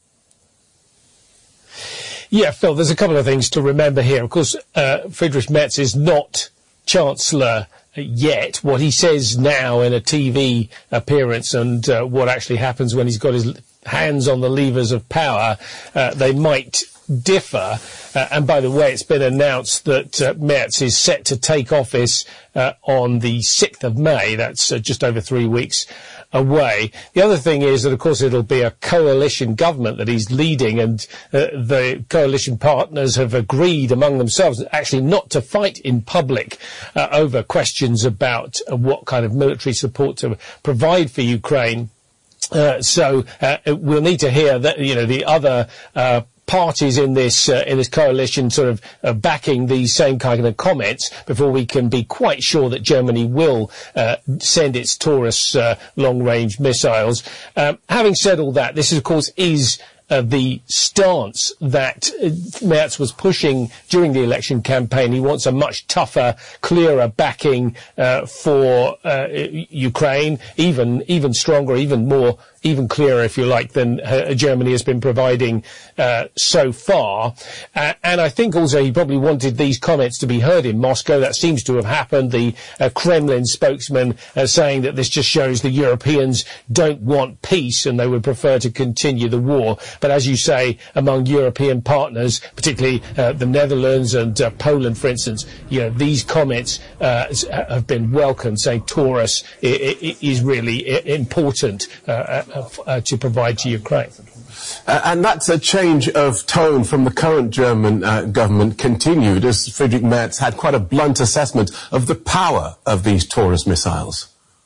Yeah, Phil, there's a couple of things to remember here. Of course, Friedrich Merz is not Chancellor yet. What he says now in a TV appearance and what actually happens when he's got his hands on the levers of power, they might differ. And by the way, it's been announced that Merz is set to take office on the 6th of May. That's just over 3 weeks away. The other thing is that, of course, it'll be a coalition government that he's leading, and the coalition partners have agreed among themselves actually not to fight in public over questions about what kind of military support to provide for Ukraine. So we'll need to hear that, the other parties in this coalition sort of backing these same kind of comments before we can be quite sure that Germany will send its Taurus long-range missiles. Having said all that, this, of course, is the stance that Merz was pushing during the election campaign. He wants a much tougher, clearer backing for Ukraine, even stronger, even clearer, if you like, than Germany has been providing so far. And I think also he probably wanted these comments to be heard in Moscow. That seems to have happened. The Kremlin spokesman saying that this just shows the Europeans don't want peace and they would prefer to continue the war. But as you say, among European partners, particularly the Netherlands and Poland, for instance, these comments have been welcomed, saying Taurus is really important to provide to Ukraine. And that's a change of tone from the current German government continued, as Friedrich Merz had quite a blunt assessment of the power of these Taurus missiles.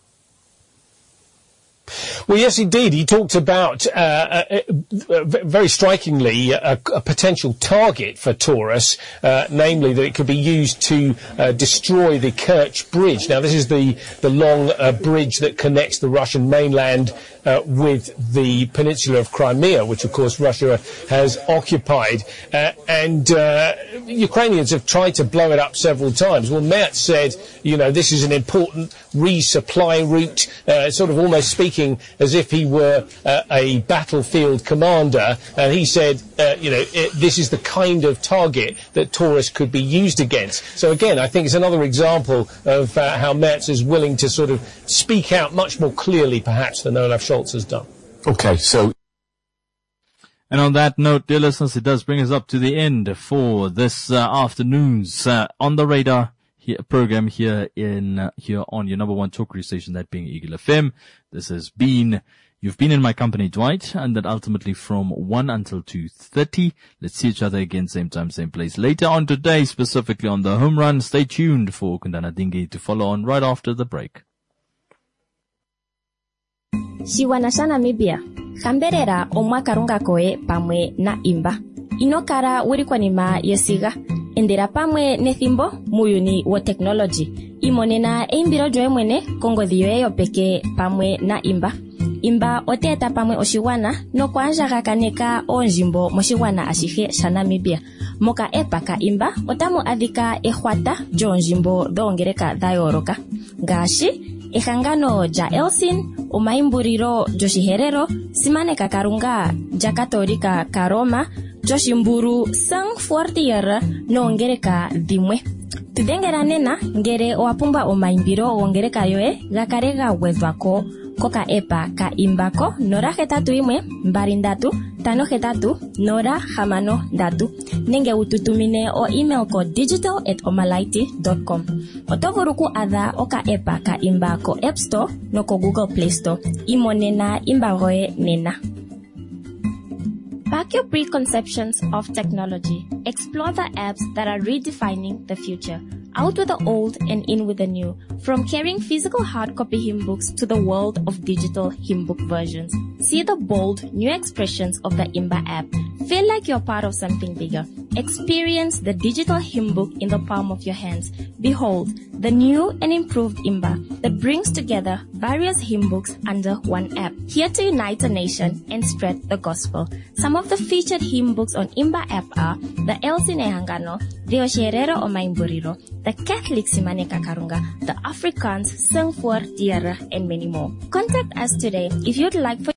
Well, yes, indeed. He talked about, very strikingly, a potential target for Taurus, namely that it could be used to destroy the Kerch Bridge. Now, this is the long bridge that connects the Russian mainland with the peninsula of Crimea, which, of course, Russia has occupied. And Ukrainians have tried to blow it up several times. Well, Merz said, this is an important resupply route, sort of almost speaking as if he were a battlefield commander, and he said, this is the kind of target that Taurus could be used against. So again, I think it's another example of how Merz is willing to sort of speak out much more clearly, perhaps, than Olaf Scholz has done. Okay, so... And on that note, dear listeners, it does bring us up to the end for this afternoon's On the Radar program here on your number one talk radio station, that being Eagle FM. This has been, you've been in my company, Dwight, and that ultimately from 1 until 2:30. Let's see each other again, same time, same place later on today, specifically on the home run. Stay tuned for Kundana Dingi to follow on right after the break. Shiwanasha Namibia, Hamberera omwakarunga koe pamwe na imba. Inokara wurikwanima yesiga. Endera pamwe nethimbo muyuni wa technology. Imonena eimbiro joe mwene kongodhiyo eyo peke pamwe na imba. imba oteta pamwe oshigwana nokwaandjagakaneka oonjimbo moshigwana ashihe sha Namibia. Moka epa ka imba otamu adhika ehwata lyoonjimbo dhoongeleka dha yooloka ngaashi ehangano lya Elsin, omayimbulilo lyoshiherero, simaneka Kalunga lya Katolika ka Roma, lyoshimbulu Saint-Fortier noongeleka dhimwe. Tudengela nena ngele owapumbwa omayimbilo gongeleka yoye gakale ga gwedhwako koka epa ka imbako 0823588063 nenge ututumine o email ko digital@omalaiti.com. Oto vulu ku adha oka epa ka imbako App Store no ko Google Play Store. Imonena imbagoye nena. Back your preconceptions of technology. Explore the apps that are redefining the future. Out with the old and in with the new. From carrying physical hard copy hymn books to the world of digital hymn book versions. See the bold new expressions of the Imba app. Feel like you're part of something bigger. Experience the digital hymn book in the palm of your hands. Behold, the new and improved Imba that brings together various hymn books under one app. Here to unite a nation and spread the gospel. Some of the featured hymn books on Imba app are the Elsin Ehangano, the Osherero o Maimburiro, the Catholic Simaneka Karunga, the Afrikaans Saint-Fortier, and many more. Contact us today if you'd like for